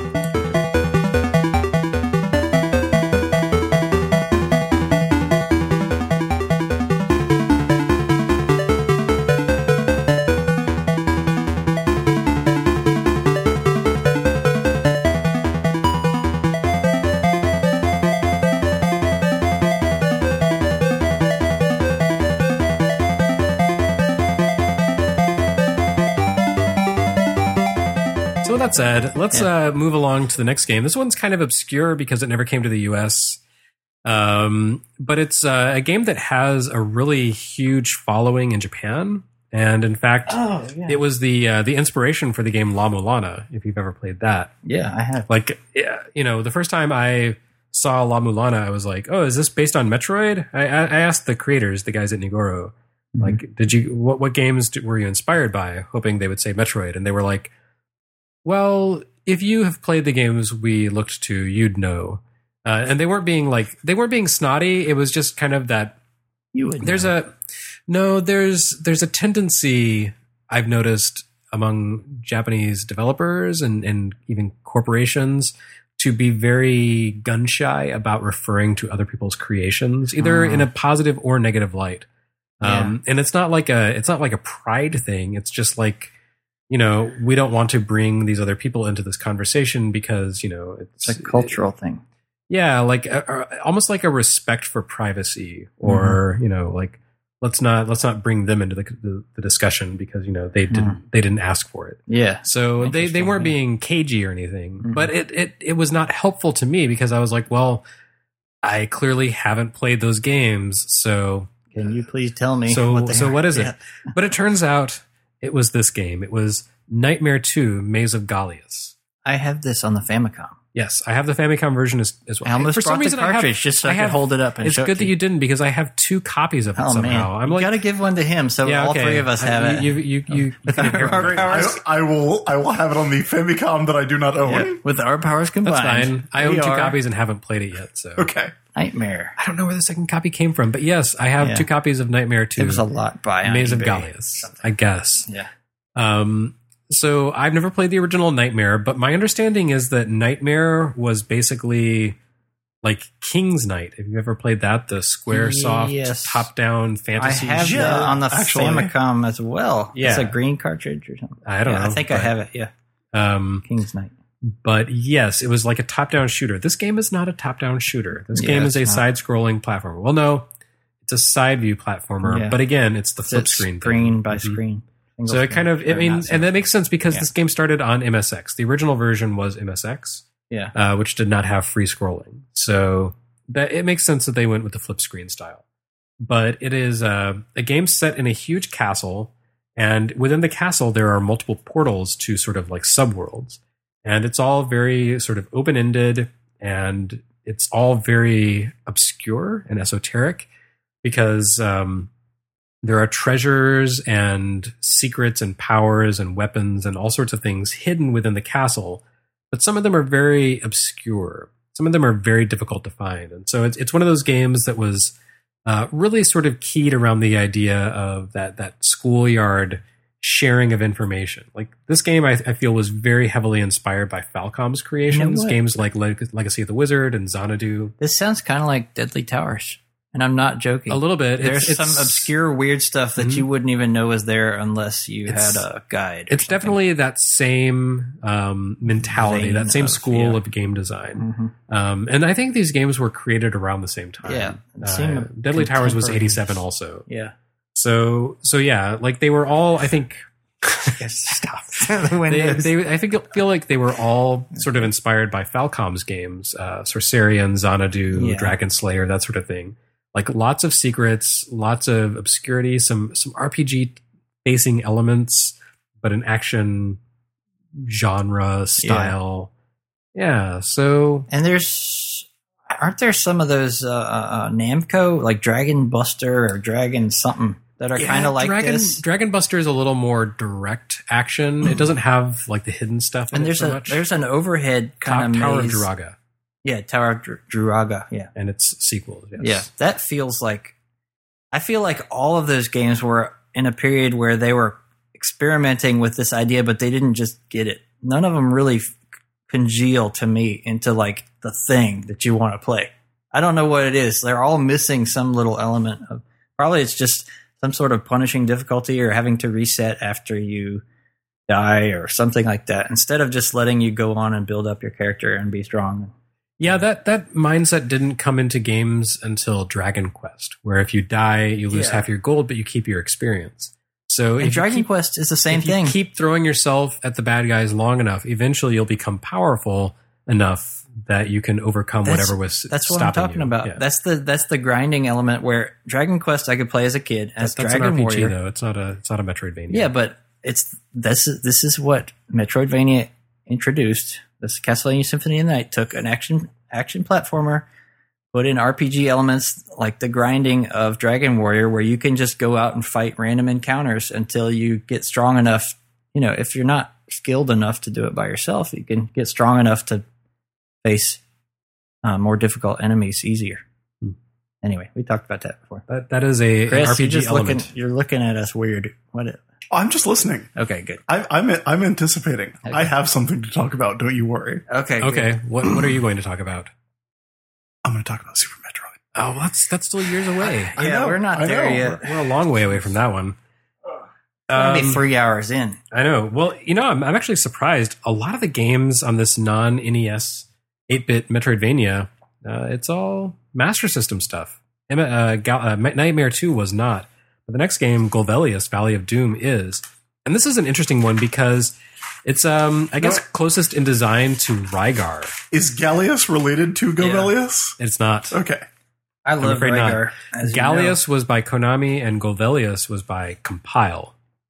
So with that said, let's Yeah. uh, move along to the next game. This one's kind of obscure because it never came to the U S. Um, but it's uh, a game that has a really huge following in Japan. And in fact, Oh, yeah. it was the uh, the inspiration for the game La Mulana, if you've ever played that. Yeah, I have. Like, yeah, you know, the first time I saw La Mulana, I was like, oh, is this based on Metroid? I, I I asked the creators, the guys at Nigoro, like, did you, what, what games did, were you inspired by? Hoping they would say Metroid. And they were like, well, if you have played the games we looked to, you'd know. Uh, and they weren't being like they weren't being snotty. It was just kind of that. You would. There's know. a no. There's there's a tendency I've noticed among Japanese developers and and even corporations to be very gun shy about referring to other people's creations, either Mm. in a positive or negative light. Yeah. Um, and it's not like a it's not like a pride thing. It's just like, you know, we don't want to bring these other people into this conversation because, you know, it's, It's a cultural thing. yeah, like a, a, almost like a respect for privacy, or Mm-hmm. you know, like let's not let's not bring them into the the, the discussion because, you know, they didn't Mm. they didn't ask for it. Yeah. So they, they Interesting, weren't yeah. being cagey or anything, Mhm. but it, it it was not helpful to me because I was like, well, I clearly haven't played those games, so Can you please tell me? so what they so are? what is Yeah. it? But it turns out it was this game. It was Nightmare two: Maze of Gallius. I have this on the Famicom. Yes, I have the Famicom version as, as well. I almost For some brought reason, the I have- cartridge just so I, I have- could hold it up and It's show it good to that you didn't because I have two copies of it Oh somehow. man, I'm you like, got to give one to him, so yeah, all okay. three of us I- have it. you, You, you, you, With you our Great. I, powers, I will I will have it on the Famicom that I do not own. yeah, with our powers combined. That's fine. I we own two are copies and haven't played it yet, so Okay. Nightmare. I don't know where the second copy came from, but yes, I have Yeah. two copies of Nightmare two. It was a lot by on Maze of eBay. Gallius, I guess. Yeah. Um, so I've never played the original Nightmare, but my understanding is that Nightmare was basically like King's Knight. Have you ever played that? The SquareSoft Yes. top-down I fantasy. have Yeah, that on the actually. Famicom as well. It's Yeah. a green cartridge or something. I don't Yeah, know. I think I but, have it. Yeah. Um, King's Knight. but yes, it was like a top-down shooter. This game is not a top-down shooter. This Yeah, game is a it's not. side-scrolling platformer. Well, no, it's a side-view platformer, Yeah. but again, it's the It's flip screen. screen thing. by Mhm. screen. Single So it screen. kind of, I Or mean, not and single. that makes sense because Yeah. this game started on M S X. The original version was M S X, yeah. uh, which did not have free scrolling. So that it makes sense that they went with the flip screen style. But it is uh, a game set in a huge castle, and within the castle there are multiple portals to sort of like subworlds, and it's all very sort of open ended, and it's all very obscure and esoteric because um, there are treasures and secrets and powers and weapons and all sorts of things hidden within the castle, but some of them are very obscure. Some of them are very difficult to find. And so it's it's one of those games that was uh, really sort of keyed around the idea of that that schoolyard sharing of information. Like this game, I, I feel was very heavily inspired by Falcom's creations, what? games like Leg- Legacy of the Wizard and Xanadu. This sounds kind of like Deadly Towers, and I'm not joking. A little bit. There's it's, some it's- obscure weird stuff that Mhm. you wouldn't even know was there unless you It's- had a guide. or It's something. definitely that same um, mentality, Vein that same of- school yeah. of game design. Mhm. Um, and I think these games were created around the same time. Yeah, it Uh, seemed Deadly Towers was contemporaneous. eighty-seven also. Yeah. So, so yeah, like they were all, I think, Stop. they, they, I think feel like they were all sort of inspired by Falcom's games, uh, Sorcerian, Xanadu, Yeah. Dragon Slayer, that sort of thing. Like lots of secrets, lots of obscurity, some some R P G facing elements, but an action genre style. Yeah. So And there's, aren't there some of those uh, uh, Namco, like Dragon Buster or Dragon something, that are yeah, kind of like Dragon, this? Dragon Buster is a little more direct action. It doesn't have like the hidden stuff. In And it there's so a much. there's an overhead Top kind of Tower maze. of Duraga Yeah, Tower of Dr- Duraga. Yeah. and its sequels. Yes. Yeah, that feels like, I feel like all of those games were in a period where they were experimenting with this idea, but they didn't just get it. None of them really f- congeal to me into like the thing that you want to play. I don't know what it is. They're all missing some little element of, probably it's just some sort of punishing difficulty or having to reset after you die or something like that, instead of just letting you go on and build up your character and be strong. Yeah, that, that mindset didn't come into games until Dragon Quest, where if you die, you lose Yeah. half your gold, but you keep your experience. So And if Dragon you keep, Quest is the same if you thing. keep throwing yourself at the bad guys long enough, eventually you'll become powerful enough that you can overcome That's- whatever was That's what I'm stopping talking you. about. Yeah. That's the that's the grinding element where Dragon Quest I could play as a kid as That's Dragon an R P G Warrior. though. It's not a it's not a Metroidvania. Yeah, but it's this is this is what Metroidvania introduced. This Castlevania Symphony of the Night took an action action platformer, put in R P G elements like the grinding of Dragon Warrior, where you can just go out and fight random encounters until you get strong enough. You know, if you're not skilled enough to do it by yourself, you can get strong enough to face uh, more difficult enemies easier. Hmm. Anyway, we talked about that before. That that is a Chris, an R P G you're just element. looking. You're looking at us weird. What? It, I'm just listening. okay, good. I, I'm I'm anticipating. Okay. I have something to talk about. Don't you worry. Okay, good. Okay, what what are you going to talk about? I'm going to talk about Super Metroid. Oh, that's that's still years away. I Yeah, know, we're not I there know. yet. We're a long way away from that one. It's gonna be Um, three hours in. I know. Well, you know, I'm, I'm actually surprised. A lot of the games on this non-N E S eight-bit Metroidvania, uh, it's all Master System stuff. Em- Uh, Gal- uh, Nightmare two was not. But the next game, Golvelius, Valley of Doom, is. And this is an interesting one because it's, um, I guess, No. closest in design to Rygar. Is Gallius related to Govelius? It's not. Okay. I love afraid not. Rygar. as you Gallius was by Konami and Golvelius was by Compile.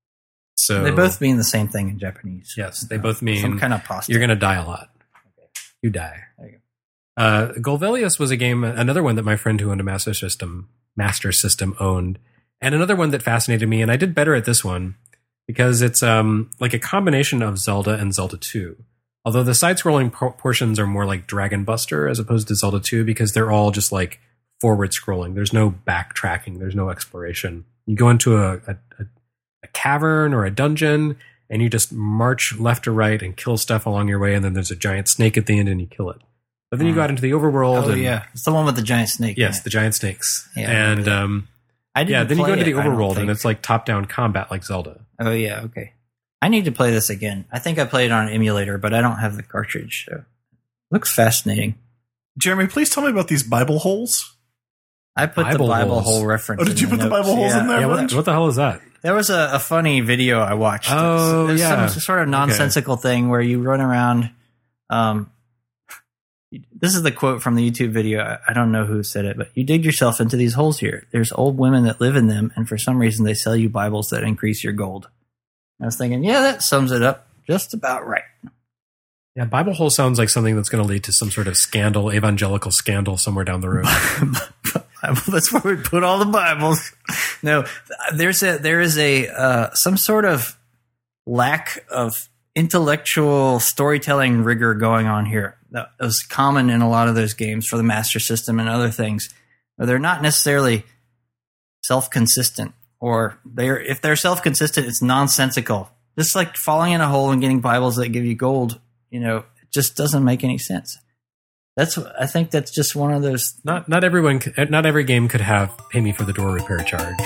So know. They both mean the same thing in Japanese. Yes, they both mean some kind of pasta. you're going to die a lot. You die. There you Uh, Golvelius was a game, another one that my friend who owned a Master System, Master System owned, and another one that fascinated me. And I did better at this one because it's um, like a combination of Zelda and Zelda two. Although the side-scrolling por- portions are more like Dragon Buster as opposed to Zelda two because they're all just like forward-scrolling. There's no backtracking. There's no exploration. You go into a, a, a a cavern or a dungeon and you just march left to right and kill stuff along your way, and then there's a giant snake at the end and you kill it. But then you go out into the overworld. Oh and, yeah, it's the one with the giant snake. yes, in it. the giant snakes. Yeah, I and remember that. um, I didn't yeah, then you go play into the it, I don't overworld and think. it's like top-down combat like Zelda. Oh yeah, okay. I need to play this again. I think I played it on an emulator, but I don't have the cartridge. So looks fascinating. Jeremy, please tell me about these Bible holes. I put Bible the Bible holes. hole reference. Oh, did in you put the notes. Bible holes Yeah. in there? Yeah, what, Rich? what the hell is that? There was a, a funny video I watched. Oh, There's yeah. some sort of nonsensical thing where you run around. Um, this is the quote from the YouTube video. I, I don't know who said it, but you dig yourself into these holes here. There's old women that live in them, and for some reason they sell you Bibles that increase your gold. I was thinking, yeah, that sums it up just about right. Yeah, Bible hole sounds like something that's going to lead to some sort of scandal, evangelical scandal somewhere down the road. Bible, that's where we put all the Bibles. No, there's a there is a uh, some sort of lack of intellectual storytelling rigor going on here. That was common in a lot of those games for the Master System and other things. They're not necessarily self-consistent, or they're if they're self-consistent, it's nonsensical. Just like falling in a hole and getting Bibles that give you gold, you know, it just doesn't make any sense. That's I think that's just one of those. Not not everyone, c- not every game could have pay me for the door repair charge.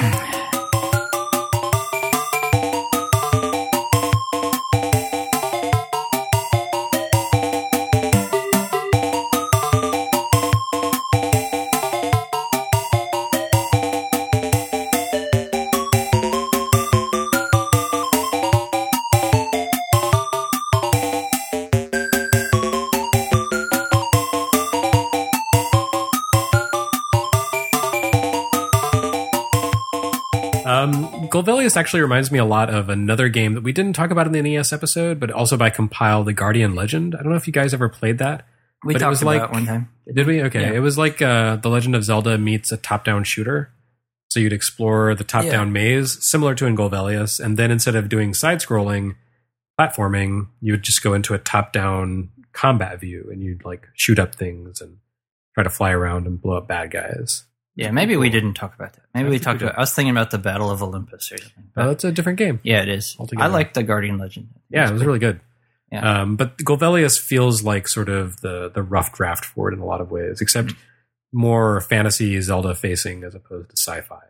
Um, Golvelius actually reminds me a lot of another game that we didn't talk about in the N E S episode, but also by Compile, The Guardian Legend. I don't know if you guys ever played that. We But it talked was about like- it one time. Did we? Okay. Yeah. It was like uh, The Legend of Zelda meets a top-down shooter. So you'd explore the top-down Yeah. maze, similar to in Golvelius, and then instead of doing side-scrolling platforming, you would just go into a top-down combat view, and you'd like shoot up things and try to fly around and blow up bad guys. Yeah, maybe we didn't talk about that. Maybe I we think talked we about. I was thinking about the Battle of Olympus or something. Uh, that's a different game. Yeah, it is. Altogether. I like the Guardian Legend. Yeah, it was really good. Yeah. Um, but Golvelius feels like sort of the the rough draft for it in a lot of ways, except more fantasy Zelda facing as opposed to sci-fi.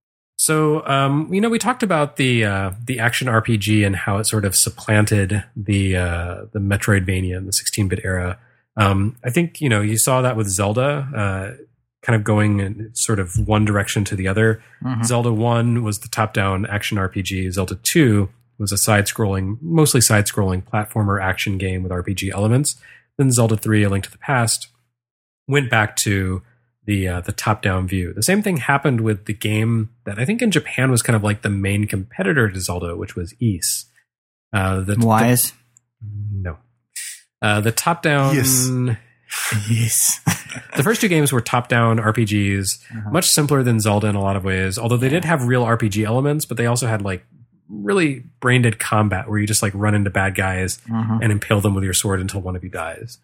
So, um, you know, we talked about the uh, the action R P G and how it sort of supplanted the uh, the Metroidvania in the sixteen-bit era. Um, I think, you know, you saw that with Zelda, uh, kind of going in sort of one direction to the other. Mhm. Zelda one was the top-down action R P G. Zelda two was a side-scrolling, mostly side-scrolling platformer action game with R P G elements. Then Zelda three, A Link to the Past, went back to the uh, the top-down view. The same thing happened with the game that I think in Japan was kind of like the main competitor to Zelda, which was Ys. Uh, the, Wise. the- no. Uh, the top-down... Yes. Yes. The first two games were top-down R P Gs, Uh-huh. much simpler than Zelda in a lot of ways, although they did have real R P G elements, but they also had like really brain-dead combat where you just like run into bad guys Mhm. and impale them with your sword until one of you dies.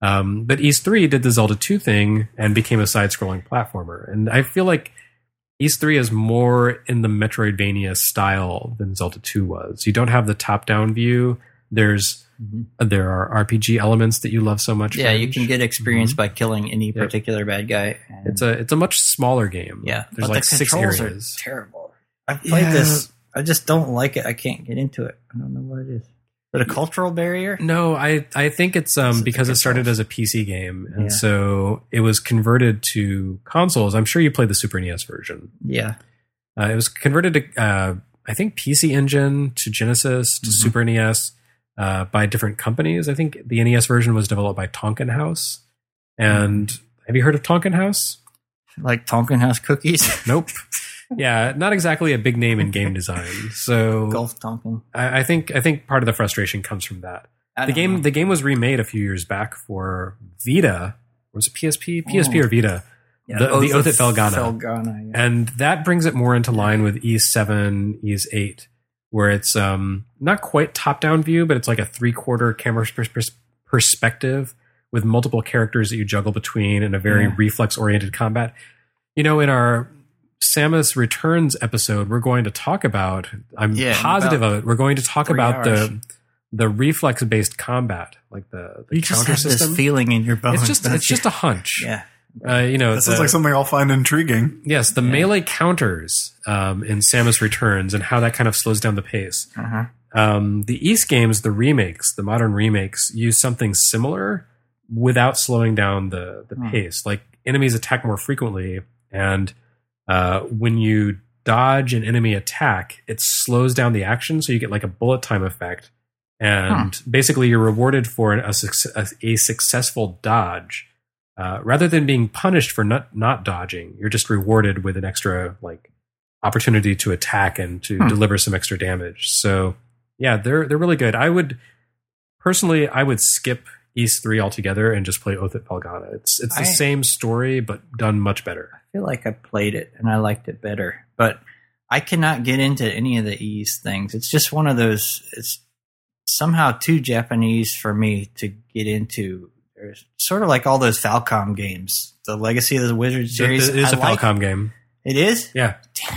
Um, but Ys three did the Zelda two thing and became a side-scrolling platformer. And I feel like Ys three is more in the Metroidvania style than Zelda two was. You don't have the top-down view. There's mm-hmm. there are R P G elements that you love so much. Yeah, Fringe. you can get experience mm-hmm. by killing any yep. particular bad guy. And it's a it's a much smaller game. Yeah, there's but like the six controls areas. Are terrible. I've played yeah. this. I just don't like it. I can't get into it. I don't know what it is. Is it a cultural barrier? No, I, I think it's um It's because it started controls. as a P C game, and Yeah. so it was converted to consoles. I'm sure you played the Super N E S version. Yeah. Uh, it was converted to uh, I think P C Engine to Genesis to Mhm. Super N E S uh, by different companies. I think the N E S version was developed by Tonkin House. And have you heard of Tonkin House? Like Tonkin House cookies. Nope. Yeah, not exactly a big name in game design. So Gulf Tonkin. I, I think I think part of the frustration comes from that. I The don't game know. the game was remade a few years back for Vita. Was it P S P? P S P Oh. or Vita? Yeah, the, the Oath at Felghana. Felghana, yeah. And that brings it more into line with Ys seven, Ys eight, where it's um, not quite top-down view, but it's like a three-quarter camera pers- pers- perspective with multiple characters that you juggle between in a very Yeah. reflex-oriented combat. You know, in our Samus Returns episode, we're going to talk about, I'm Yeah, positive about of it, we're going to talk three about hours. the the reflex-based combat, like the, the You just counter have system. this feeling in your bones. It's just don't it's you? just a hunch. yeah. Uh, you know, That sounds the- like something I'll find intriguing. Yes, the melee counters um, in Samus Returns and how that kind of slows down the pace. Uh-huh. Um, the East games, the remakes, the modern remakes, use something similar without slowing down the, the Hmm. pace. Like enemies attack more frequently, and uh, when you dodge an enemy attack, it slows down the action, so you get like a bullet time effect. And basically, you're rewarded for a, suc- a, a successful dodge. Uh, rather than being punished for not, not dodging, you're just rewarded with an extra like opportunity to attack and to Hmm. deliver some extra damage. So yeah, they're they're really good. I would personally, I would skip Ys three altogether and just play Oath at Felghana. It's it's the I- same story but done much better. I feel like I played it and I liked it better, but I cannot get into any of the Ys things. It's just one of those. It's somehow too Japanese for me to get into. There's sort of like all those Falcom games, the Legacy of the Wizard series. It is I a like- Falcom game. It is. Yeah.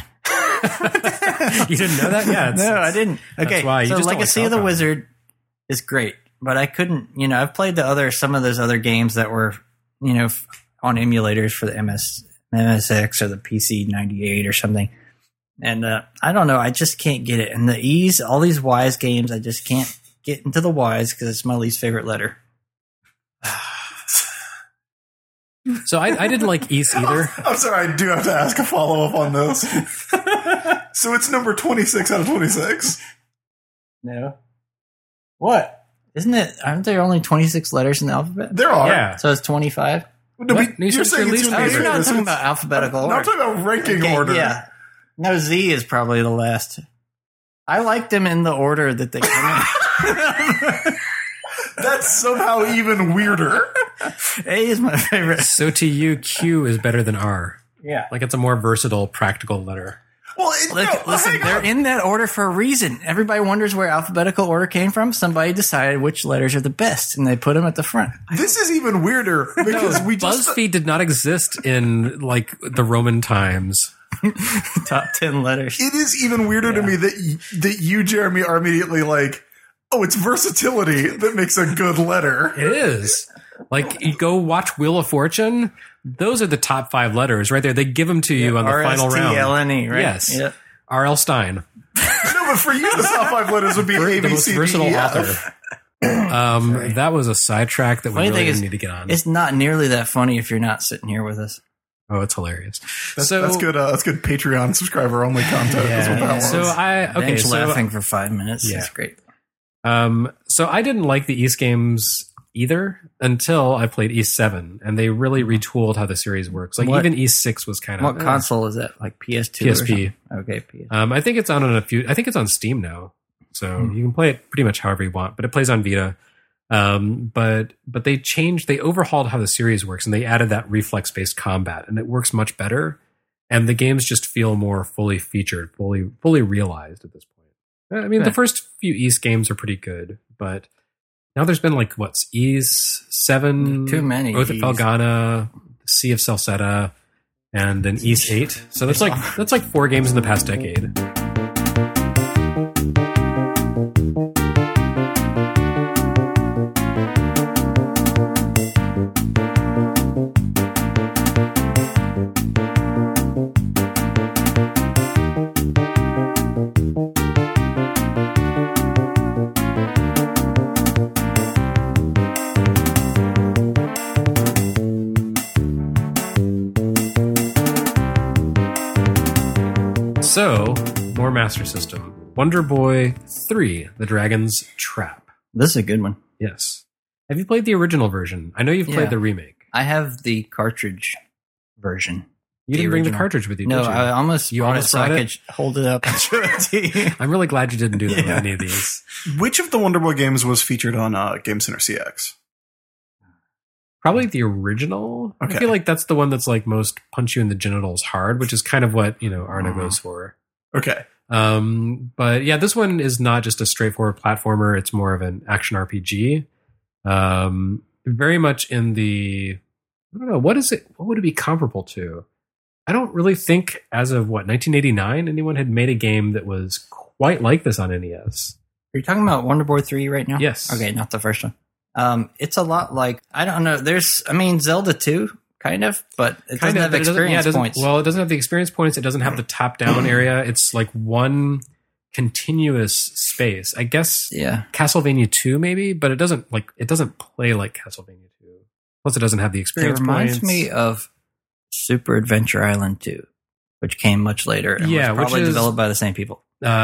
You didn't know that? Yeah. It's, no, I didn't. that's Okay, why. You so just don't Legacy like of the Falcom. Wizard is great, but I couldn't. You know, I've played the other some of those other games that were, you know, f- on emulators for the M S M S X or the P C ninety-eight or something, and uh, I don't know. I just can't get it. And the E's, all these Y's games, I just can't get into the Y's because it's my least favorite letter. So I, I didn't like Ys either. I'm sorry, I do have to ask a follow up on this. So it's number twenty-six out of twenty-six. No, what? Isn't it? Aren't there only twenty-six letters in the alphabet? There are. Yeah. So it's twenty-five. No, What? but You you're said saying your it's least your Oh, least you're not favorite, so talking it's- about alphabetical No, order. I'm talking about ranking Okay, order. Yeah. No, Z is probably the last. I like them in the order that they come in. That's somehow even weirder. A is my favorite. So to you, Q is better than R. Yeah. Like it's a more versatile, practical letter. Well, it, Look, no, listen, hang they're on. in that order for a reason. Everybody wonders where alphabetical order came from. Somebody decided which letters are the best, and they put them at the front. This is even weirder because we just BuzzFeed did not exist in like the Roman times. Top ten letters. it is even weirder to me that y- that you, Jeremy, are immediately like, oh, it's versatility that makes a good letter. It is. Like you go watch Wheel of Fortune. Those are the top five letters right there. They give them to you on the final R S T L round. N E, right? Yes. Yep. R L. Stein, No, but for you, the top five letters would be A, the B, most C, D, versatile E, F. author. Um, that was a sidetrack that we Funny really thing didn't is, need to get on. It's not nearly that funny if you're not sitting here with us. Oh, it's hilarious. That's, so that's good. Uh, that's good Patreon subscriber only content. That's what that was. So I okay. Bench So laughing for five minutes. Yeah. That's great. Um, so I didn't like the Ys games either until I played Ys seven, and they really retooled how the series works. Like What- even Ys six was kind of What console is that? Like P S two? P S P. Or something? Okay, P S P. Um, I think it's on a few. I think it's on Steam now, so Hmm. you can play it pretty much however you want. But it plays on Vita. Um, but but they changed, they overhauled how the series works, and they added that reflex based combat, and it works much better. And the games just feel more fully featured, fully fully realized at this point. I mean, the Okay. first few Ys games are pretty good, but now there's been like what's Ys seven, Too many Oath at Ys. Felghana, Sea of Celceta, and an Ys eight. So that's like that's like four games in the past decade. So, more Master System. Wonder Boy three, The Dragon's Trap. This is a good one. Yes. Have you played the original version? I know you've Yeah. played the remake. I have the cartridge version. You The didn't bring the original. cartridge with you, No, did you? I almost You brought almost it so brought I it? could hold it up and show it to you. I'm really glad you didn't do that Yeah. with any of these. Which of the Wonder Boy games was featured on uh, Game Center C X? Probably the original. Okay. I feel like that's the one that's like most punch you in the genitals hard, which is kind of what, you know, Arna Mhm. goes for. Okay. Um, but yeah, this one is not just a straightforward platformer. It's more of an action R P G. Um, very much in the, I don't know, what is it? What would it be comparable to? I don't really think as of what, nineteen eighty-nine, anyone had made a game that was quite like this on N E S. Are you talking about Wonder Boy three right now? Yes. Okay, not the first one. Um, it's a lot like, I don't know, there's, I mean, Zelda two, kind of, but it doesn't have but it doesn't- experience yeah, it doesn't- points. Well, it doesn't have the experience points. It doesn't have the top-down area. It's like one continuous space. I guess yeah. Castlevania two maybe, but it doesn't like it doesn't play like Castlevania two. Plus, it doesn't have the It experience reminds points. me of Super Adventure Island two, which came much later and Yeah, was which probably is- developed by the same people.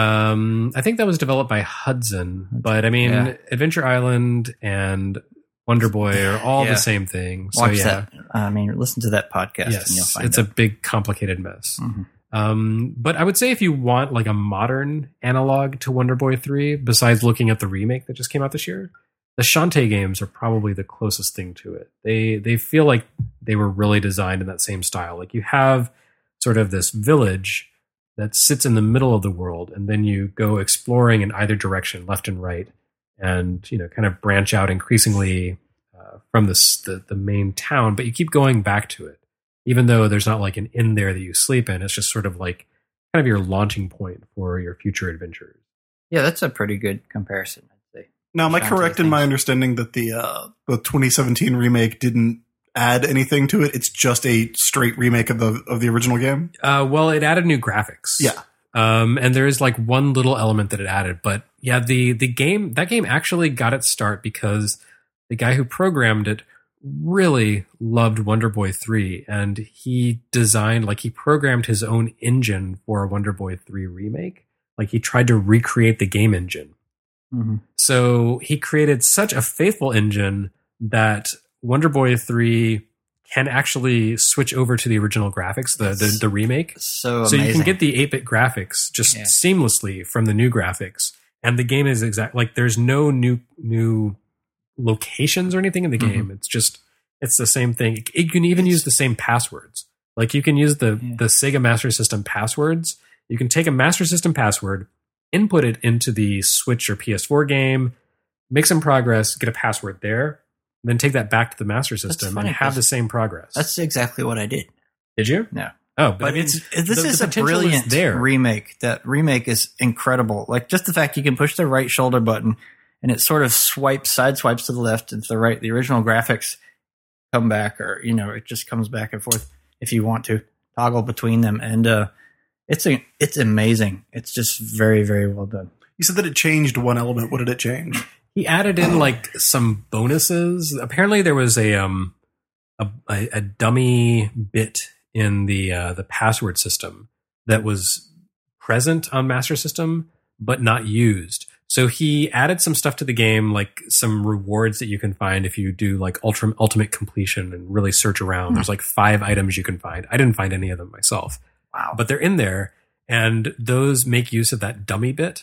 Um, I think that was developed by Hudson, but I mean, Yeah. Adventure Island and Wonder Boy are all Yeah. the same thing. So Watch yeah, that. I mean, listen to that podcast and you'll yes, find it's out. a big, complicated mess. Mhm. Um, but I would say if you want like a modern analog to Wonder Boy three, besides looking at the remake that just came out this year, the Shantae games are probably the closest thing to it. They they feel like they were really designed in that same style. Like you have sort of this village that sits in the middle of the world, and then you go exploring in either direction, left and right, and you know kind of branch out increasingly uh, from this the, the main town. But you keep going back to it. Even though there's not like an inn there that you sleep in, it's just sort of like kind of your launching point for your future adventures. Yeah, that's a pretty good comparison, I'd say. Now, am I Shantae correct in my things. understanding that the uh, the twenty seventeen remake didn't add anything to it? It's just a straight remake of the of the original game. Uh, well, it added new graphics. Yeah. Um, and there is like one little element that it added, but yeah, the the game that game actually got its start because the guy who programmed it really loved Wonder Boy three, and he designed like he programmed his own engine for a Wonder Boy three remake. Like he tried to recreate the game engine. Mm-hmm. So he created such a faithful engine that Wonder Boy three can actually switch over to the original graphics, the the, the remake. So So amazing. you can get the eight-bit graphics just Yeah. seamlessly from the new graphics, and the game is exact. Like there's no new new locations or anything in the Mhm. game. It's just it's the same thing. You can even use the same passwords. Like you can use the Yeah. the Sega Master System passwords. You can take a Master System password, input it into the Switch or P S four game, make some progress, get a password there, then take that back to the Master System funny, and have 'cause the same progress. That's exactly what I did. Did you? No. Oh, but, But I mean, it's it- this the- is the a potential brilliant there. remake. That remake is incredible. Like just the fact you can push the right shoulder button and it sort of swipes, side swipes to the left and to the right. The original graphics come back, or you know, it just comes back and forth if you want to toggle between them. And uh, it's a, it's amazing. It's just very very well done. You said that it changed one element. What did it change? He added in like some bonuses. Apparently, there was a um a, a, a dummy bit in the uh, the password system that was present on Master System but not used. So he added some stuff to the game, like some rewards that you can find if you do like ultra, ultimate completion and really search around. Hmm. There's like five items you can find. I didn't find any of them myself, Wow. but they're in there, and those make use of that dummy bit.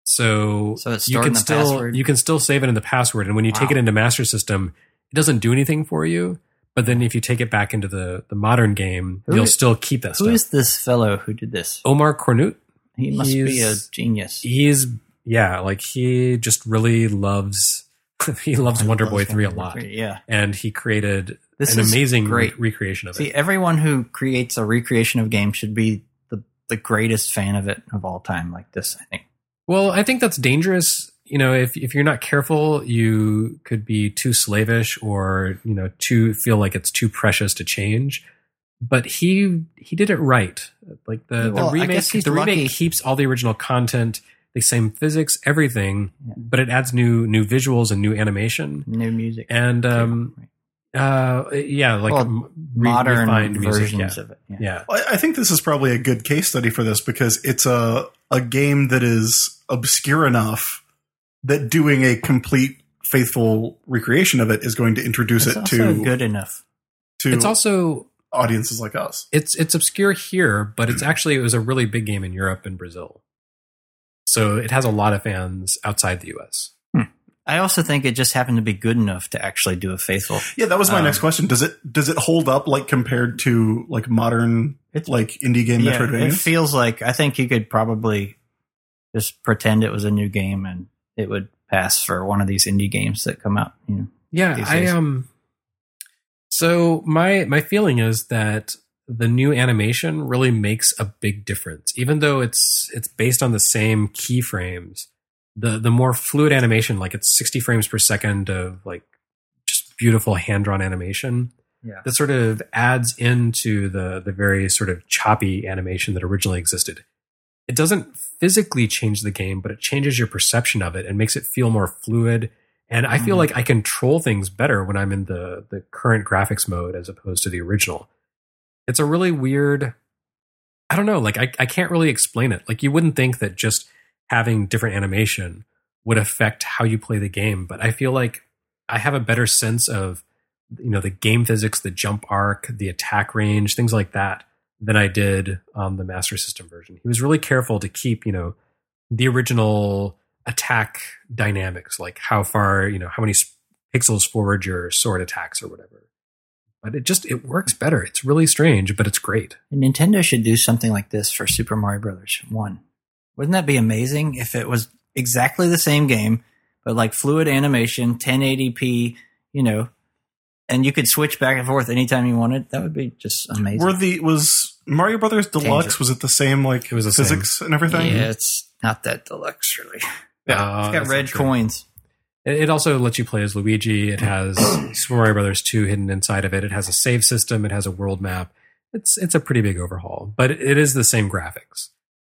So, So it's you stored can in the still password? you can still save it in the password, and when you take Wow. it into Master System, it doesn't do anything for you. But then if you take it back into the the modern game, Who you'll is- still keep that Who stuff. is this fellow who did this? Omar Cornut? He must be a he's- genius. He's yeah, like he just really loves he loves I Wonder love Boy three a Wonder lot. three, yeah. And he created This an is amazing re- great. recreation of See, it. everyone who creates a recreation of games should be the, the greatest fan of it of all time, like this, I think. Well, I think that's dangerous. You know, if if you're not careful, you could be too slavish, or you know, too feel like it's too precious to change. But he he did it right. Like the, Well, I the remake, guess he's the remake lucky. keeps all the original content, the same physics, everything, Yeah. but it adds new new visuals and new animation. New music. And um, uh, yeah, like Well, m- re- modern refined music, versions yeah. of it. Yeah. Yeah, I I think this is probably a good case study for this because it's a a game that is obscure enough that doing a complete faithful recreation of it is going to introduce It's it also to good enough. to it's also audiences like us. it's it's obscure here, but it's actually it was a really big game in Europe and Brazil, so it has a lot of fans outside the U S. I also think it just happened to be good enough to actually do a faithful. Yeah, that was my Um, next question. Does it does it hold up like compared to like modern It's- like indie game Yeah, Metroidvania? it feels like I think you could probably just pretend it was a new game and it would pass for one of these indie games that come out. You know, Yeah, these I days. um. So my my feeling is that the new animation really makes a big difference, even though it's it's based on the same keyframes. The the more fluid animation, like it's sixty frames per second of like just beautiful hand drawn animation, yeah, that sort of adds into the the very sort of choppy animation that originally existed. It doesn't physically change the game, but it changes your perception of it and makes it feel more fluid. And I feel Mhm. like I control things better when I'm in the the current graphics mode as opposed to the original. It's a really weird, I don't know, like I, I can't really explain it. Like you wouldn't think that just having different animation would affect how you play the game, but I feel like I have a better sense of, you know, the game physics, the jump arc, the attack range, things like that, than I did on the Master System version. He was really careful to keep, you know, the original attack dynamics, like how far, you know, how many s- pixels forward your sword attacks or whatever. But it just, it works better. It's really strange, but it's great. And Nintendo should do something like this for Super Mario Brothers one. Wouldn't that be amazing if it was exactly the same game, but like fluid animation, ten eighty p, you know, and you could switch back and forth anytime you wanted? That would be just amazing. Were the was Mario Brothers Deluxe? Tangent. Was it the same like It was the physics and everything? Yeah, it's not that deluxe, really. Yeah, Uh, It's got that's red not true. coins. It it also lets you play as Luigi. It has Super Mario Brothers two hidden inside of it. It has a save system. It has a world map. It's it's a pretty big overhaul, but it, it is the same graphics.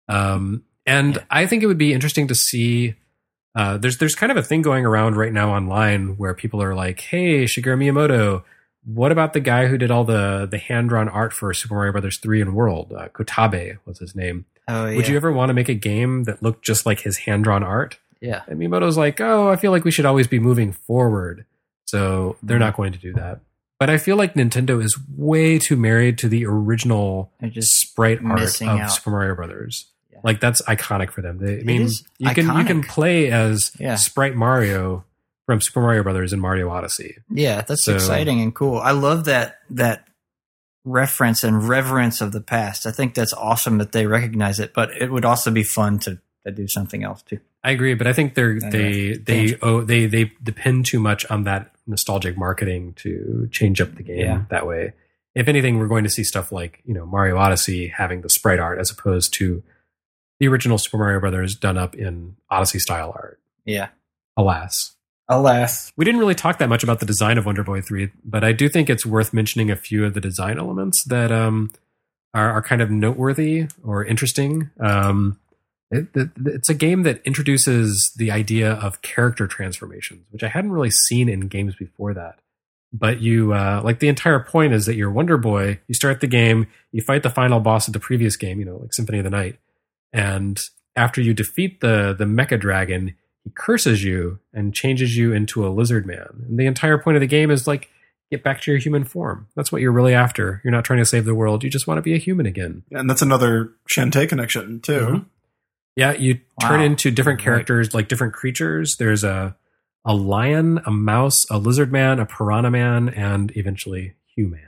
Um, and Yeah. I think it would be interesting to see. Uh, there's there's kind of a thing going around right now online where people are like, "Hey, Shigeru Miyamoto, what about the guy who did all the the hand drawn art for Super Mario Brothers three and World? Uh, Kotabe was his name. Oh, yeah. Would you ever want to make a game that looked just like his hand drawn art?" Yeah. And Miyamoto's like, oh, I feel like we should always be moving forward. So they're not going to do that. But I feel like Nintendo is way too married to the original They're just sprite art of missing out. Super Mario Brothers. Yeah. Like that's iconic for them. They, I mean, is you can you can iconic. play as Yeah. Sprite Mario from Super Mario Brothers and Mario Odyssey. Yeah, that's So- exciting and cool. I love that that reference and reverence of the past. I think that's awesome that they recognize it, but it would also be fun to, to do something else too. I agree, but I think they're Anyway, they they tangent. oh they they depend too much on that nostalgic marketing to change up the game Yeah. that way. If anything, we're going to see stuff like, you know, Mario Odyssey having the sprite art as opposed to the original Super Mario Brothers done up in Odyssey style art. Yeah. Alas. Alas. We didn't really talk that much about the design of Wonder Boy three, but I do think it's worth mentioning a few of the design elements that um, are, are kind of noteworthy or interesting. Um, it, it, it's a game that introduces the idea of character transformations, which I hadn't really seen in games before that. But you, uh, like the entire point is that you're Wonder Boy, you start the game, you fight the final boss of the previous game, you know, like Symphony of the Night. And after you defeat the, the Mecha Dragon, he curses you and changes you into a lizard man. And the entire point of the game is like, get back to your human form. That's what you're really after. You're not trying to save the world. You just want to be a human again. And that's another Shantae connection too. Mhm. Yeah, you turn Wow. into different Right. characters, like different creatures. There's a a lion, a mouse, a lizard man, a piranha man, and eventually human.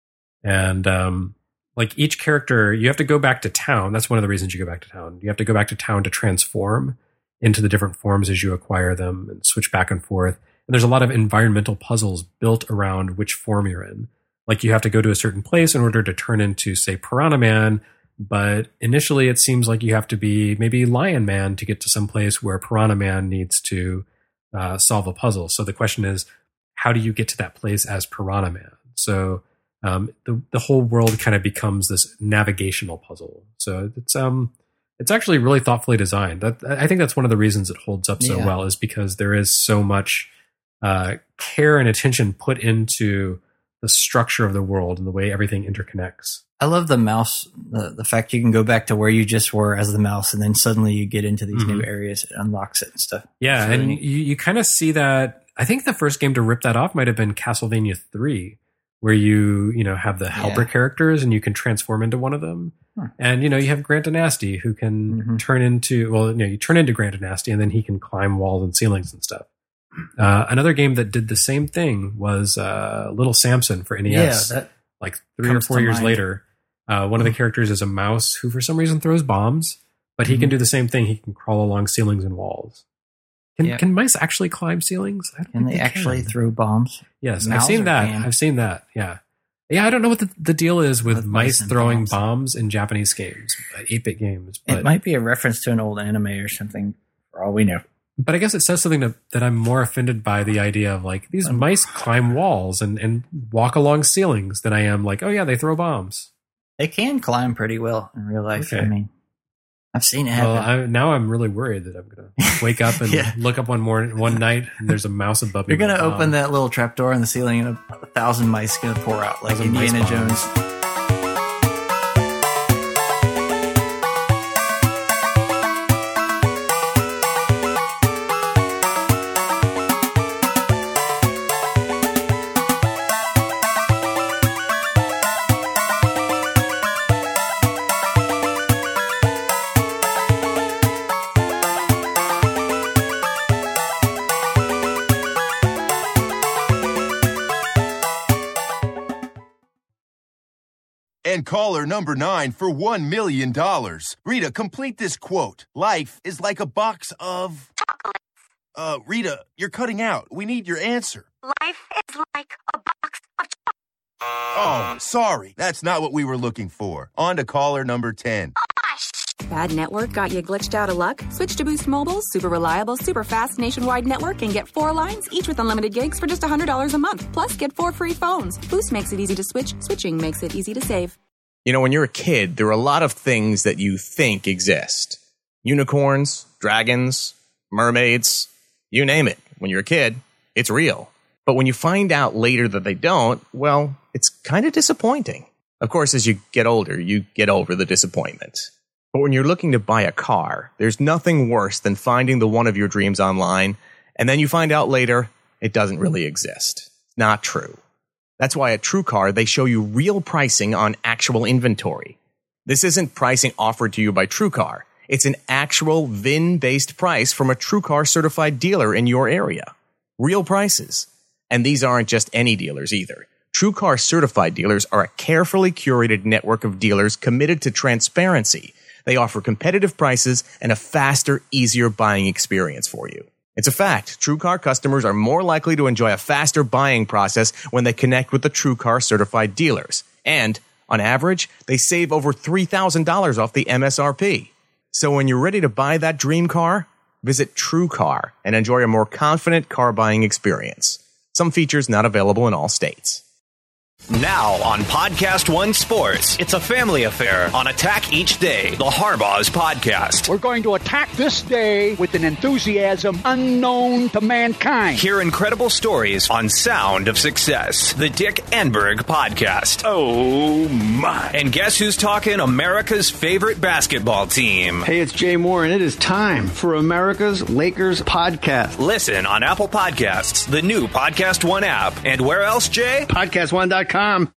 And um, like each character, you have to go back to town. That's one of the reasons you go back to town. You have to go back to town to transform into the different forms as you acquire them and switch back and forth. And And there's a lot of environmental puzzles built around which form you're in. Like you have to go to a certain place in order to turn into, say, Piranha Man, but initially it seems like you have to be maybe Lion Man to get to some place where Piranha Man needs to uh, solve a puzzle. So the question is, how do you get to that place as Piranha Man? So um, the the whole world kind of becomes this navigational puzzle. So it's um it's actually really thoughtfully designed. That I think that's one of the reasons it holds up so Yeah. well, is because there is so much uh, care and attention put into the structure of the world and the way everything interconnects. I love the mouse, the, the fact you can go back to where you just were as the mouse, and then suddenly you get into these Mhm. new areas, it unlocks it and stuff. Yeah, It's really and neat. you, you kind of see that. I think the first game to rip that off might have been Castlevania three, where you you know have the helper Yeah. characters and you can transform into one of them. Huh. And you know you have Grant Nasty who can Mhm. turn into well, you know you turn into Grant Nasty and then he can climb walls and ceilings and stuff. Uh, another game that did the same thing was uh, Little Samson for N E S. Yeah, that like three or comes four to years mind. later. Uh, one of the characters is a mouse who, for some reason, throws bombs, but he can Mhm. do the same thing. He can crawl along ceilings and walls. Can, Yeah. can mice actually climb ceilings? I don't can think they actually can. throw bombs? Yes, I've Mauser seen that. can. I've seen that. Yeah, yeah. I don't know what the, the deal is with, With mice mice and throwing bombs. bombs in Japanese games, eight-bit games. But It might be a reference to an old anime or something, for all we know. but I guess it says something to, that I'm more offended by the idea of like these Um, mice climb walls and, and walk along ceilings than I am like, oh yeah, they throw bombs. They can climb pretty well in real life. Okay. I mean, I've seen it happen. Well, I, now I'm really worried that I'm going to wake up and Yeah. look up one morning, one night, and there's a mouse above me. You're going with to a open bomb. that little trapdoor in the ceiling, and a, a thousand mice going to pour out like Thousand mice Indiana bombs. Jones. And caller number nine for one million dollars. Rita, complete this quote. Life is like a box of... Uh, Rita, you're cutting out. We need your answer. Life is like a box of chocolates. Oh, sorry. That's not what we were looking for. On to caller number ten. Bad network got you glitched out of luck? Switch to Boost Mobile's super reliable, super fast nationwide network and get four lines, each with unlimited gigs for just one hundred dollars a month. Plus, get four free phones. Boost makes it easy to switch. Switching makes it easy to save. You know, when you're a kid, there are a lot of things that you think exist. Unicorns, dragons, mermaids, you name it. When you're a kid, it's real. But when you find out later that they don't, well, it's kind of disappointing. Of course, as you get older, you get over the disappointment. But when you're looking to buy a car, there's nothing worse than finding the one of your dreams online, and then you find out later it doesn't really exist. Not true. That's why at TrueCar, they show you real pricing on actual inventory. This isn't pricing offered to you by TrueCar. It's an actual V I N-based price from a TrueCar certified dealer in your area. Real prices. And these aren't just any dealers either. TrueCar certified dealers are a carefully curated network of dealers committed to transparency. They offer competitive prices and a faster, easier buying experience for you. It's a fact. TrueCar customers are more likely to enjoy a faster buying process when they connect with the TrueCar certified dealers. And, on average, they save over three thousand dollars off the M S R P. So when you're ready to buy that dream car, visit TrueCar and enjoy a more confident car buying experience. Some features not available in all states. Now on Podcast One Sports, it's a family affair on Attack Each Day, the Harbaugh's podcast. We're going to attack this day with an enthusiasm unknown to mankind. Hear incredible stories on Sound of Success, the Dick Enberg podcast. Oh, my. And guess who's talking America's favorite basketball team? Hey, it's Jay Moore, and it is time for America's Lakers podcast. Listen on Apple Podcasts, the new Podcast One app, and where else, Jay? podcast one dot com.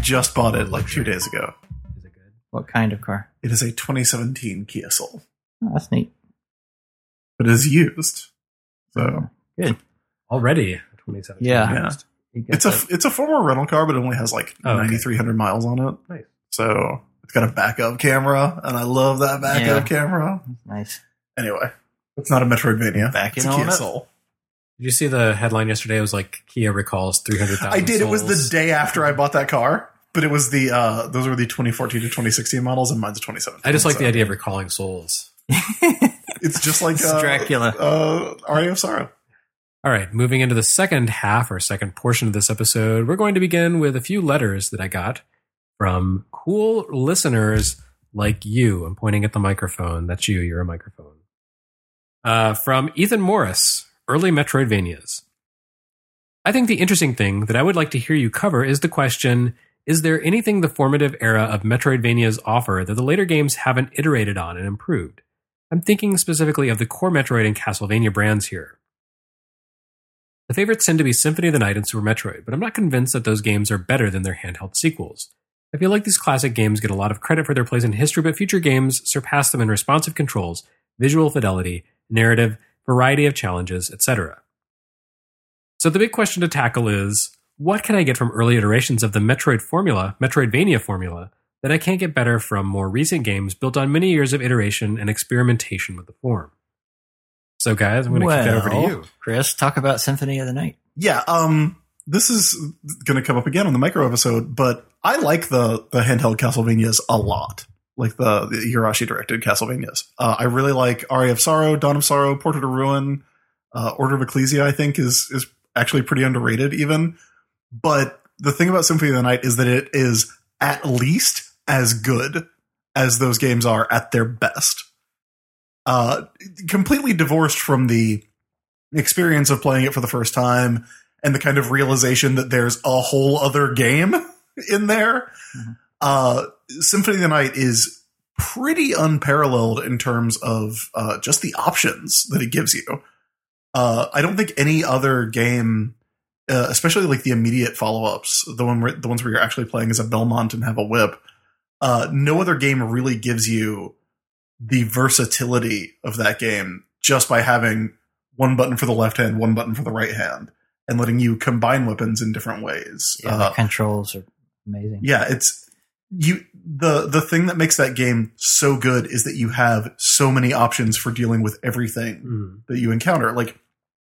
just bought it like two days ago. Is it good? What kind of car? It is a twenty seventeen Kia Soul, Oh, that's neat. but it is used. So Good. Already twenty seventeen. Yeah. yeah, You got it's a that. it's a former rental car, but it only has like Oh, okay. ninety-three hundred miles on it. Nice. So it's got a backup camera, and I love that backup Yeah. camera. Nice. Anyway, it's not a Metroidvania. Back it's in a on Kia it. Soul. Did you see the headline yesterday? It was like Kia recalls three hundred thousand. I did. It was the souls. day after I bought that car, but it was the uh, those were the twenty fourteen to twenty sixteen models, and mine's a twenty seventeen. I just like so the idea of recalling souls. It's just like It's uh, Dracula. uh, Aria of Sorrow. All right, moving into the second half or second portion of this episode, we're going to begin with a few letters that I got from cool listeners like you. I'm pointing at the microphone. That's you. You're a microphone. Uh, from Ethan Morris, Early Metroidvanias. I think the interesting thing that I would like to hear you cover is the question, is there anything the formative era of Metroidvanias offer that the later games haven't iterated on and improved? I'm thinking specifically of the core Metroid and Castlevania brands here. The favorites tend to be Symphony of the Night and Super Metroid, but I'm not convinced that those games are better than their handheld sequels. I feel like these classic games get a lot of credit for their place in history, but future games surpass them in responsive controls, visual fidelity, narrative, variety of challenges, et cetera. So the big question to tackle is, what can I get from early iterations of the Metroid formula, Metroidvania formula, that I can't get better from more recent games built on many years of iteration and experimentation with the form? So guys, I'm going to well, kick that over to you. Chris, talk about Symphony of the Night. Yeah, um, this is going to come up again on the micro episode, but I like the the handheld Castlevanias a lot, like the, the Igarashi directed Castlevanias. Uh, I really like Aria of Sorrow, Dawn of Sorrow, Portrait of Ruin, uh, Order of Ecclesia. I think is is actually pretty underrated, even. But the thing about Symphony of the Night is that it is at least as good as those games are at their best. Uh, completely divorced from the experience of playing it for the first time and the kind of realization that there's a whole other game in there. Mm-hmm. Uh, Symphony of the Night is pretty unparalleled in terms of uh, just the options that it gives you. Uh, I don't think any other game, uh, especially like the immediate follow-ups, the one where, the ones where you're actually playing as a Belmont and have a whip, uh, no other game really gives you the versatility of that game just by having one button for the left hand, one button for the right hand, and letting you combine weapons in different ways. Yeah, uh, the controls are amazing. Yeah, it's you. The the thing that makes that game so good is that you have so many options for dealing with everything Mm. that you encounter. Like,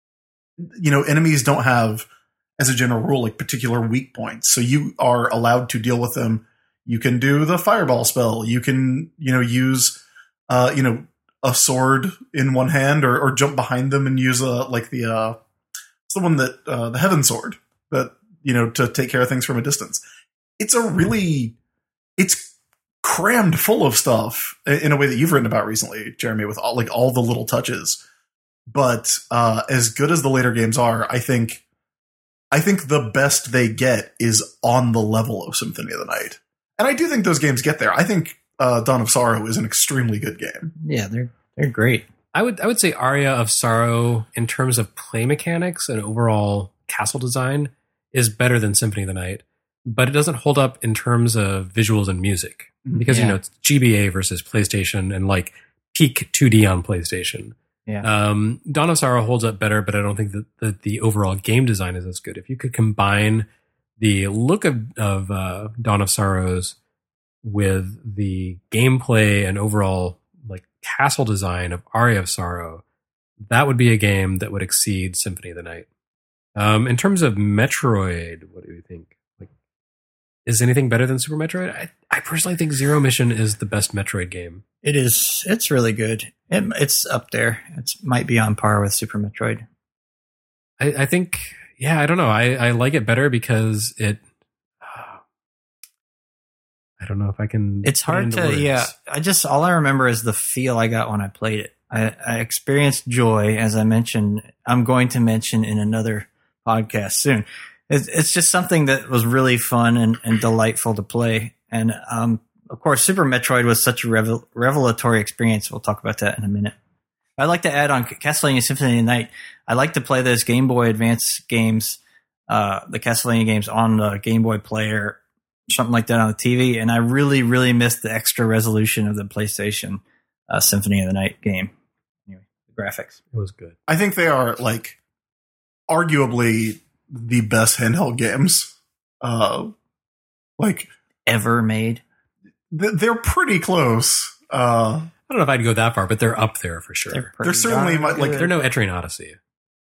you know, enemies don't have, as a general rule, like particular weak points, so you are allowed to deal with them. You can do the fireball spell. You can, you know, use Uh, you know, a sword in one hand, or, or jump behind them and use a like the uh, it's the one that uh, the Heaven Sword that you know to take care of things from a distance. It's a really it's crammed full of stuff in a way that you've written about recently, Jeremy, with all like all the little touches. But uh, as good as the later games are, I think I think the best they get is on the level of Symphony of the Night, and I do think those games get there. I think. Uh, Dawn of Sorrow is an extremely good game. Yeah, they're they're great. I would I would say Aria of Sorrow, in terms of play mechanics and overall castle design, is better than Symphony of the Night, but it doesn't hold up in terms of visuals and music because Yeah. you know it's G B A versus PlayStation and like peak two D on PlayStation. Yeah. Um, Dawn of Sorrow holds up better, but I don't think that, that the overall game design is as good. If you could combine the look of of uh, Dawn of Sorrows with the gameplay and overall like castle design of Aria of Sorrow, that would be a game that would exceed Symphony of the Night. Um, in terms of Metroid, what do you think? Like, is anything better than Super Metroid? I, I personally think Zero Mission is the best Metroid game. It is. It's really good. It, it's up there. It might be on par with Super Metroid. I, I think, yeah, I don't know. I, I like it better because it. I don't know if I can. It's hard to, words. yeah. I just, all I remember is the feel I got when I played it. I, I experienced joy, as I mentioned. I'm going to mention in another podcast soon. It's, it's just something that was really fun and, and delightful to play. And, um, of course, Super Metroid was such a revel- revelatory experience. We'll talk about that in a minute. I'd like to add on Castlevania Symphony of the Night. I like to play those Game Boy Advance games, uh, the Castlevania games on the Game Boy player something like that on the T V, and I really, really missed the extra resolution of the PlayStation uh, Symphony of the Night game. Anyway, the graphics. It was good. I think they are like arguably the best handheld games, uh, like ever made. Th- they're pretty close. Uh, I don't know if I'd go that far, but they're up there for sure. They're, they're certainly my, like they're no Etrian Odyssey.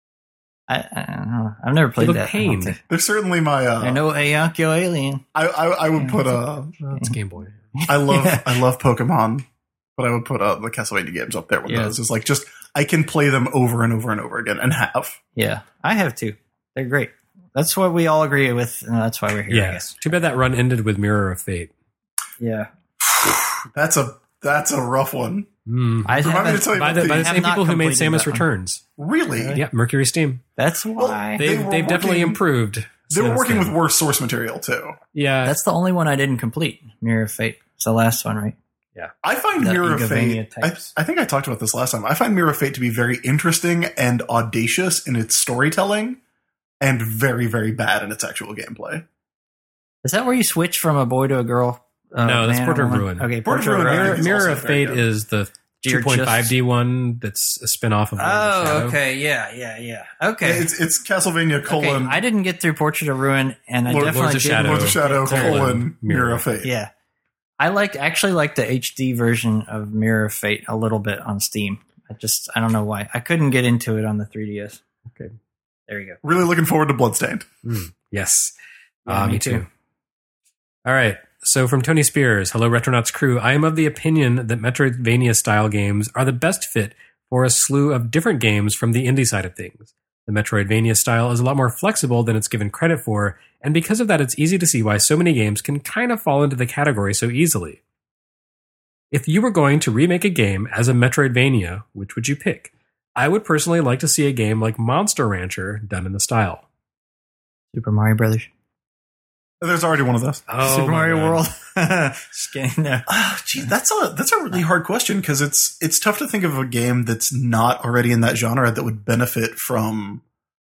I, I don't know. I've never played they look that. pained. They're certainly my. Uh, I know Ayakio Alien. I I, I would put a. Well, it's Game Boy. I love I love Pokemon, but I would put uh, the Castlevania games up there with Yeah. those. It's like just I can play them over and over and over again and have. Yeah, I have two. They're great. That's what we all agree with, and that's why we're here. I Yeah. guess. Too bad that run ended with Mirror of Fate. Yeah. That's a that's a rough one. Mm. I Remind me to tell you By about the, by the have same not people who made completed Samus that one. Returns. Really? Yeah, Mercury Steam. That's why. They They've, were they've definitely working- improved. They were since working then. with worse source material too. Yeah. That's the only one I didn't complete. Mirror of Fate. It's the last one, right? I find The Mirror of Igavania Fate. I, types. I think I talked about this last time. I find Mirror of Fate to be very interesting and audacious in its storytelling, and very very bad in its actual gameplay. Is that where you switch from a boy to a girl? Uh, No, that's man or Portrait of woman? Ruin. Okay, Portrait Portrait of of Ruin. Ruin. Mirror, think it's Mirror also of very Fate good. is the You're two point five D one that's a spin-off of Lord of the Oh, Shadow. okay. Yeah, yeah, yeah. Okay. It's it's Castlevania Okay, colon I didn't get through Portrait of Ruin, and I Lord- definitely Lords of didn't. Shadow. Lords of Shadow colon, colon Mirror Mirror of of Fate. Yeah, I like actually like the H D version of Mirror of Fate a little bit on Steam. I just I don't know why I couldn't get into it on the three D S. Okay. There you go. Really looking forward to Bloodstained. Mm, yes. Yeah, Uh, me me too. too. All right. So from Tony Spears, hello Retronauts crew. I am of the opinion that Metroidvania style games are the best fit for a slew of different games from the indie side of things. The Metroidvania style is a lot more flexible than it's given credit for, and because of that, it's easy to see why so many games can kind of fall into the category so easily. If you were going to remake a game as a Metroidvania, which would you pick? I would personally like to see a game like Monster Rancher done in the style. Super Mario Brothers. There's already one of those. Oh, Super my Mario God. World. Just kidding. No. Oh, gee, that's a that's a really hard question because it's it's tough to think of a game that's not already in that genre that would benefit from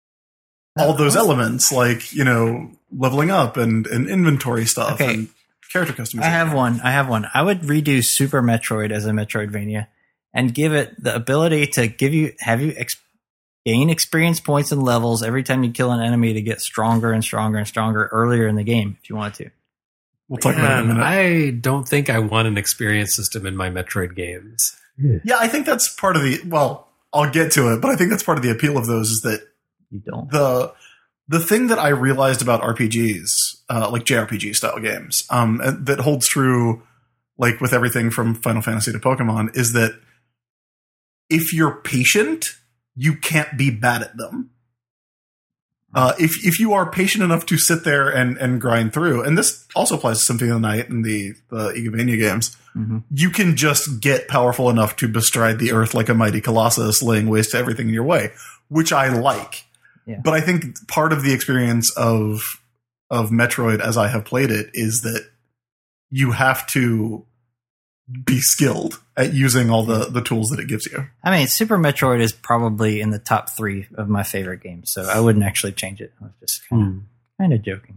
all those elements, like you know, leveling up and, and inventory stuff Okay. and character customization. I have one. I have one. I would redo Super Metroid as a Metroidvania and give it the ability to give you have you ex- gain experience points and levels every time you kill an enemy to get stronger and stronger and stronger earlier in the game if you want to. We'll talk about it in a Man, minute. I don't think I want an experience system in my Metroid games. Yeah, I think that's part of the. Well, I'll get to it, but I think that's part of the appeal of those is that You don't. the the thing that I realized about R P Gs, uh, like J R P G style games, um, and that holds true, like with everything from Final Fantasy to Pokemon, is that if you're patient, you can't be bad at them. Uh, if if you are patient enough to sit there and, and grind through, and this also applies to Symphony of the Night and the the Igavania games, Mm-hmm. you can just get powerful enough to bestride the earth like a mighty colossus, laying waste to everything in your way, which I like. Yeah. But I think part of the experience of of Metroid, as I have played it, is that you have to be skilled at using all the, the tools that it gives you. I mean, Super Metroid is probably in the top three of my favorite games, so I wouldn't actually change it. I was just kind of, kind of joking.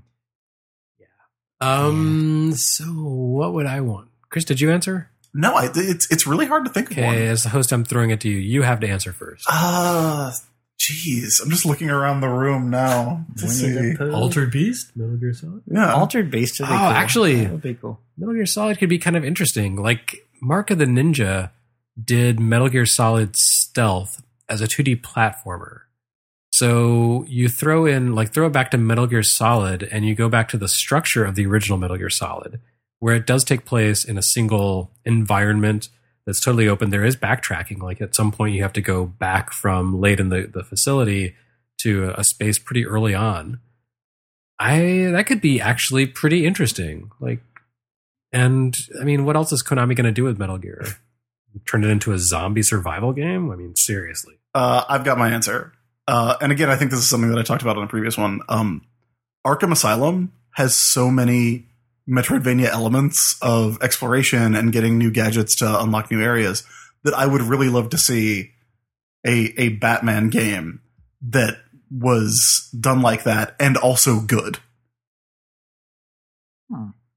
Um. So, what would I want? Chris, did you answer? No, I, it's it's really hard to think of Okay, one. as the host, I'm throwing it to you. You have to answer first. Ah, jeez, I'm just looking around the room now to Winnie see. the Pooh. Altered Beast, Metal Gear Solid. Yeah, Altered Beast would be Oh, cool. actually- That would be cool. Metal Gear Solid could be kind of interesting. Like Mark of the Ninja did Metal Gear Solid Stealth as a two D platformer. So you throw in, like, throw it back to Metal Gear Solid, and you go back to the structure of the original Metal Gear Solid, where it does take place in a single environment that's totally open. There is backtracking. Like at some point, you have to go back from late in the, the facility to a, a space pretty early on. I that could be actually pretty interesting. Like, and I mean, what else is Konami going to do with Metal Gear? Turn it into a zombie survival game? I mean, seriously. Uh, I've got my answer. Uh, and again, I think this is something that I talked about on a previous one. Um, Arkham Asylum has so many Metroidvania elements of exploration and getting new gadgets to unlock new areas that I would really love to see a a Batman game that was done like that and also good. Hmm.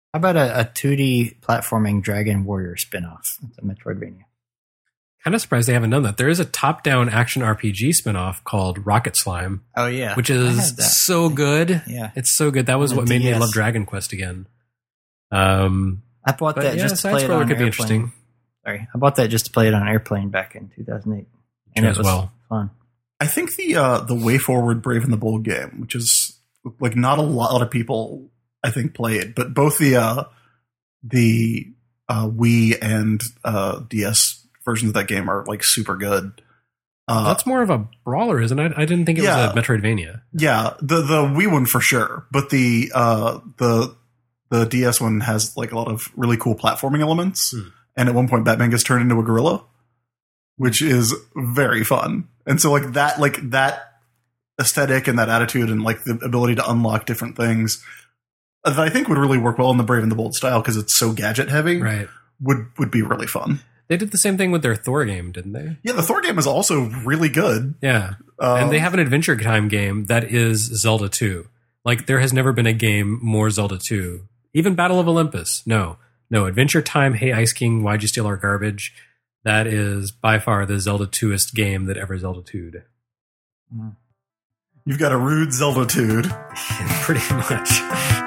How about a, a two D platforming Dragon Warrior spinoff? It's a Metroidvania. Kind of surprised they haven't done that. There is a top-down action R P G spinoff called Rocket Slime. Oh yeah, which is so good. Yeah, it's so good. That was On what the made D S. me love Dragon Quest again. Um, I bought but that yeah, just to play it on could be airplane. interesting. Sorry, I bought that just to play it on airplane back in two thousand eight, and Sure it as was well. fun. I think the uh, the Way Forward Brave and the Bold game, which is like not a lot of people I think play it, but both the uh, the uh, Wii and uh, D S versions of that game are like super good. Uh, That's more of a brawler, isn't it? I didn't think it yeah. was a Metroidvania. Yeah, the the Wii one for sure, but the uh, the the D S one has like a lot of really cool platforming elements. Hmm. And at one point, Batman gets turned into a gorilla, which is very fun. And so, like that, like that aesthetic and that attitude, and like the ability to unlock different things, that I think would really work well in the Brave and the Bold style because it's so gadget heavy. Right, would would be really fun. They did the same thing with their Thor game, didn't they? Yeah, the Thor game is also really good. Yeah, um, and they have an Adventure Time game that is Zelda two. Like there has never been a game more Zelda two. Even Battle of Olympus, no. No, Adventure Time, Hey Ice King, Why'd You Steal Our Garbage? That is by far the Zelda two-est game that ever Zelda two'd. You've got a rude Zelda two'. Pretty much.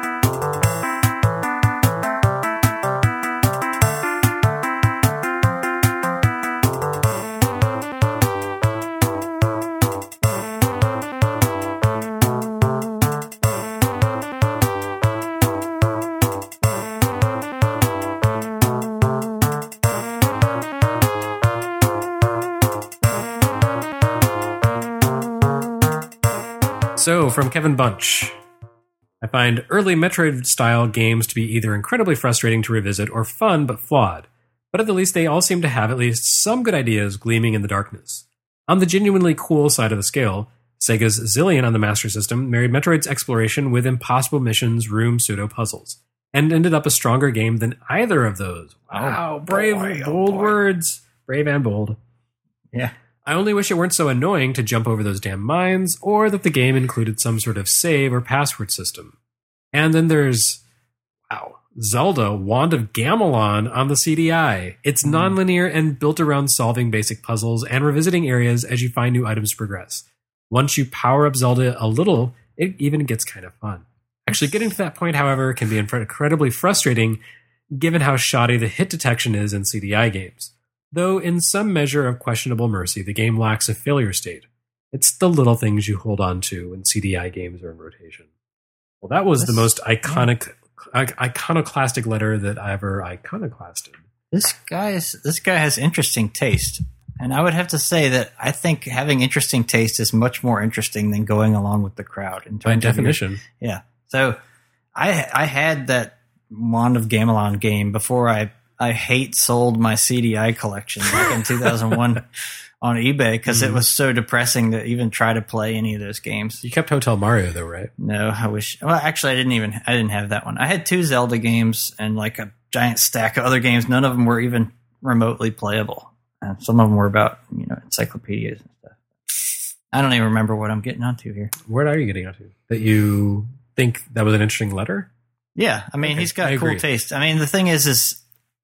So, from Kevin Bunch, I find early Metroid-style games to be either incredibly frustrating to revisit or fun but flawed, but at the least they all seem to have at least some good ideas gleaming in the darkness. On the genuinely cool side of the scale, Sega's Zillion on the Master System married Metroid's exploration with impossible missions, room pseudo-puzzles, and ended up a stronger game than either of those. Wow, Oh, brave, boy, oh, bold boy. words. Brave and bold. Yeah. I only wish it weren't so annoying to jump over those damn mines, or that the game included some sort of save or password system. And then there's, wow, Zelda Wand of Gamelon on the C D I. It's Mm. nonlinear and built around solving basic puzzles and revisiting areas as you find new items to progress. Once you power up Zelda a little, it even gets kind of fun. Actually, getting to that point, however, can be incredibly frustrating given how shoddy the hit detection is in C D I games. Though in some measure of questionable mercy, the game lacks a failure state. It's the little things you hold on to when C D I games are in rotation. Well, that was the most iconic, I- iconoclastic letter that I ever iconoclasted. This guy is this guy has interesting taste, and I would have to say that I think having interesting taste is much more interesting than going along with the crowd. In terms By of your- definition. yeah. So I I had that Wand of Gamelon game before I I hate sold my C D I collection back in two thousand one on eBay because it was so depressing to even try to play any of those games. You kept Hotel Mario though, right? No, I wish. Well, actually, I didn't even. I didn't have that one. I had two Zelda games and like a giant stack of other games. None of them were even remotely playable. And some of them were about you know encyclopedias and stuff. I don't even remember what I'm getting onto here. Where are you getting onto? That you think that was an interesting letter? Yeah, I mean Okay, he's got I cool agree. taste. I mean the thing is, is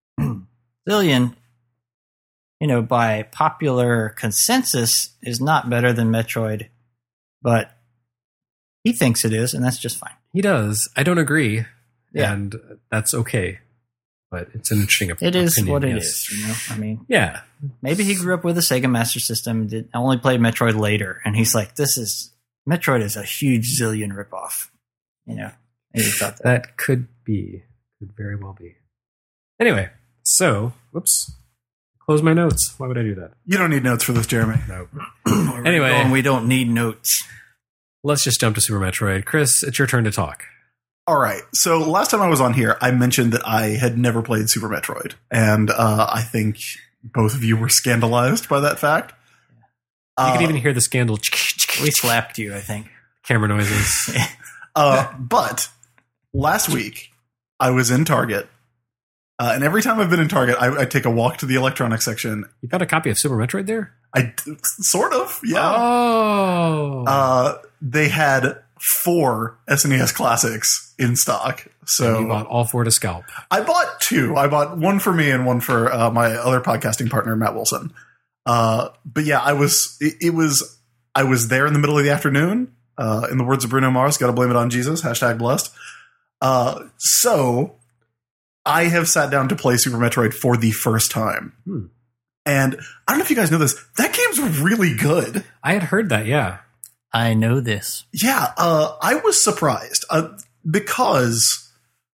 Zillion, you know, by popular consensus, is not better than Metroid, but he thinks it is, and that's just fine. He does. I don't agree. Yeah. And that's okay. But it's an interesting op- It is opinion, what it yes. is. You know, I mean, Yeah. maybe he grew up with a Sega Master System, did only played Metroid later, and he's like, "This is Metroid is a huge Zillion ripoff." You know, maybe he thought that. That could be. Could very well be. Anyway, so, whoops. Close my notes. Why would I do that? You don't need notes for this, Jeremy. No. Anyway, And we don't need notes. let's just jump to Super Metroid. Chris, it's your turn to talk. All right. So last time I was on here, I mentioned that I had never played Super Metroid. And uh, I think both of you were scandalized by that fact. You Uh, could even hear the scandal We slapped you, I think. camera noises. uh, but last week, I was in Target. Uh, and every time I've been in Target, I, I take a walk to the electronics section. You found a copy of Super Metroid there? I sort of, yeah. Oh. Uh, they had four S N E S classics in stock. So And you bought all four to scalp. I bought two. I bought one for me and one for uh, my other podcasting partner, Matt Wilson. Uh, but yeah, I was, it, it was, I was there in the middle of the afternoon. Uh, in the words of Bruno Mars, gotta blame it on Jesus, hashtag blessed. Uh, so I have sat down to play Super Metroid for the first time. Hmm. And I don't know if you guys know this. That game's really good. I had heard that, yeah. I know this. Yeah, uh, I was surprised uh, because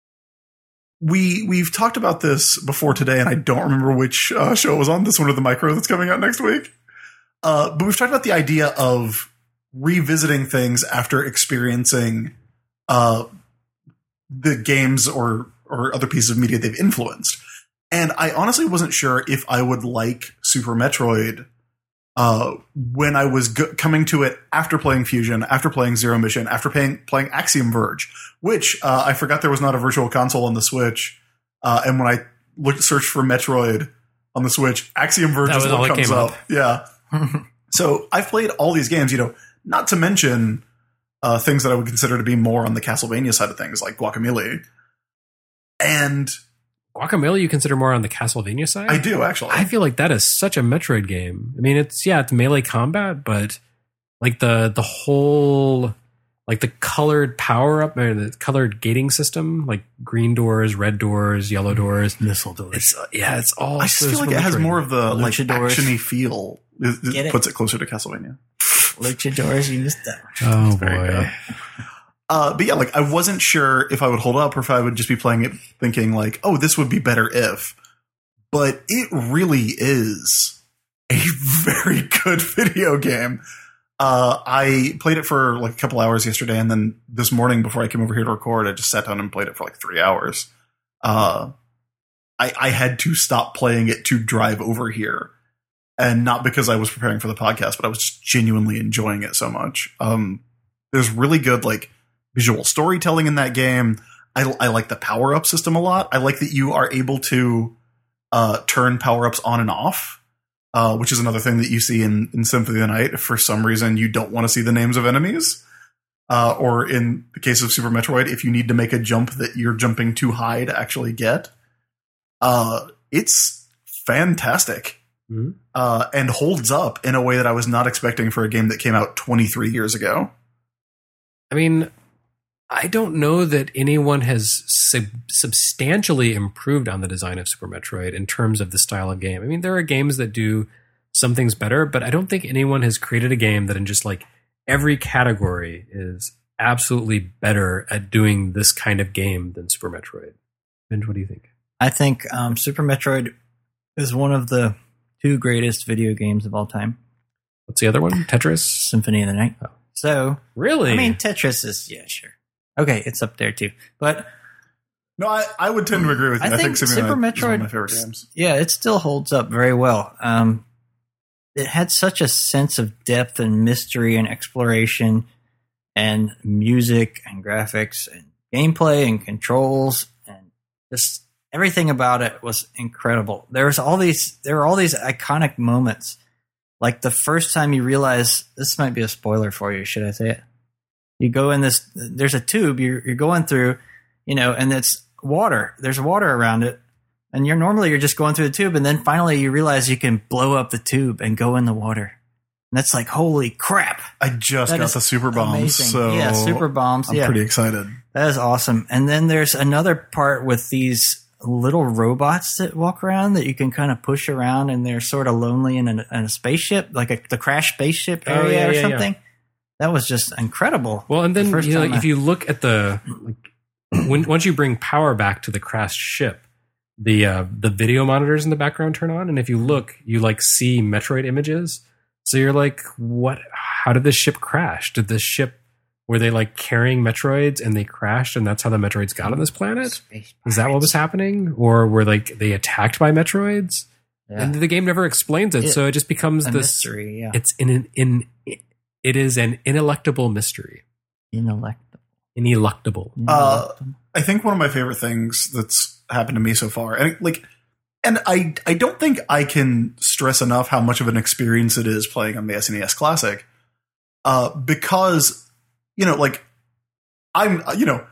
we we've talked about this before today, and I don't remember which uh, show it was on. This one or the Micro that's coming out next week. Uh, but we've talked about the idea of revisiting things after experiencing uh, the games or or other pieces of media they've influenced. And I honestly wasn't sure if I would like Super Metroid uh, when I was go- coming to it after playing Fusion, after playing Zero Mission, after playing, playing Axiom Verge, which uh, I forgot there was not a virtual console on the Switch. Uh, and when I looked searched for Metroid on the Switch, Axiom Verge That is was what all that comes came up. up. Yeah. So I've played all these games, you know, not to mention uh, things that I would consider to be more on the Castlevania side of things, like Guacamelee. And Guacamelee you consider more on the Castlevania side? I do, actually. I feel like that is such a Metroid game. I mean, it's, yeah, it's melee combat, but like the the whole, like the colored power up, or the colored gating system, like green doors, red doors, yellow doors, missile doors. It's, uh, yeah, it's all. I just so feel like it has Metroid. more of the like Luchadors. actiony feel. It, it Get it? puts it closer to Castlevania. Luchadors, you missed that. Oh very boy. Uh, but yeah, like I wasn't sure if I would hold up or if I would just be playing it thinking like, oh, this would be better if. But it really is a very good video game. Uh, I played it for like a couple hours yesterday, and then this morning before I came over here to record, I just sat down and played it for like three hours. Uh, I, I had to stop playing it to drive over here. And not because I was preparing for the podcast, but I was just genuinely enjoying it so much. Um, there's really good like visual storytelling in that game. I, I like the power-up system a lot. I like that you are able to uh, turn power-ups on and off, uh, which is another thing that you see in, in Symphony of the Night. If for some reason you don't want to see the names of enemies, uh, or in the case of Super Metroid, if you need to make a jump that you're jumping too high to actually get. Uh, it's fantastic. Mm-hmm. Uh, and holds up in a way that I was not expecting for a game that came out twenty-three years ago. I mean, I don't know that anyone has sub- substantially improved on the design of Super Metroid in terms of the style of game. I mean, there are games that do some things better, but I don't think anyone has created a game that in just like every category is absolutely better at doing this kind of game than Super Metroid. And what do you think? I think um, Super Metroid is one of the two greatest video games of all time. What's the other one? Tetris? Symphony of the Night. Oh. So, really? I mean, Tetris is, yeah, sure. Okay, it's up there too. But no, I, I would tend to agree with you. I, I think, think Super Metroid is one of Metroid, my favorite games. Yeah, it still holds up very well. Um, it had such a sense of depth and mystery and exploration and music and graphics and gameplay and controls and just everything about it was incredible. There was all these, there were all these iconic moments. Like the first time you realize, this might be a spoiler for you, should I say it? You go in this, there's a tube you're, you're going through, you know, and it's water. There's water around it. And you're normally you're just going through the tube. And then finally you realize you can blow up the tube and go in the water. And that's like, holy crap. I just That got is the super bombs. amazing. So Yeah, super bombs. I'm yeah. pretty excited. That is awesome. And then there's another part with these little robots that walk around that you can kind of push around, and they're sort of lonely in a, in a spaceship, like a, the crash spaceship Oh, area yeah, or yeah, something. yeah. That was just incredible. Well, and then The first you know, time like, if I- you look at the like, when once you bring power back to the crashed ship, the uh, the video monitors in the background turn on, and if you look, you like see Metroid images. So you're like, what? How did this ship crash? Did this ship were they like carrying Metroids and they crashed, and that's how the Metroids got on this planet? Is that what was happening, or were like they attacked by Metroids? Yeah. And the game never explains it, It- so it just becomes a this mystery, yeah. It's in an in it is an ineluctable mystery. Ineluctable. Ineluctable. Uh, I think one of my favorite things that's happened to me so far, and like, and I I don't think I can stress enough how much of an experience it is playing on the S N E S Classic, uh, because you know, like I'm you know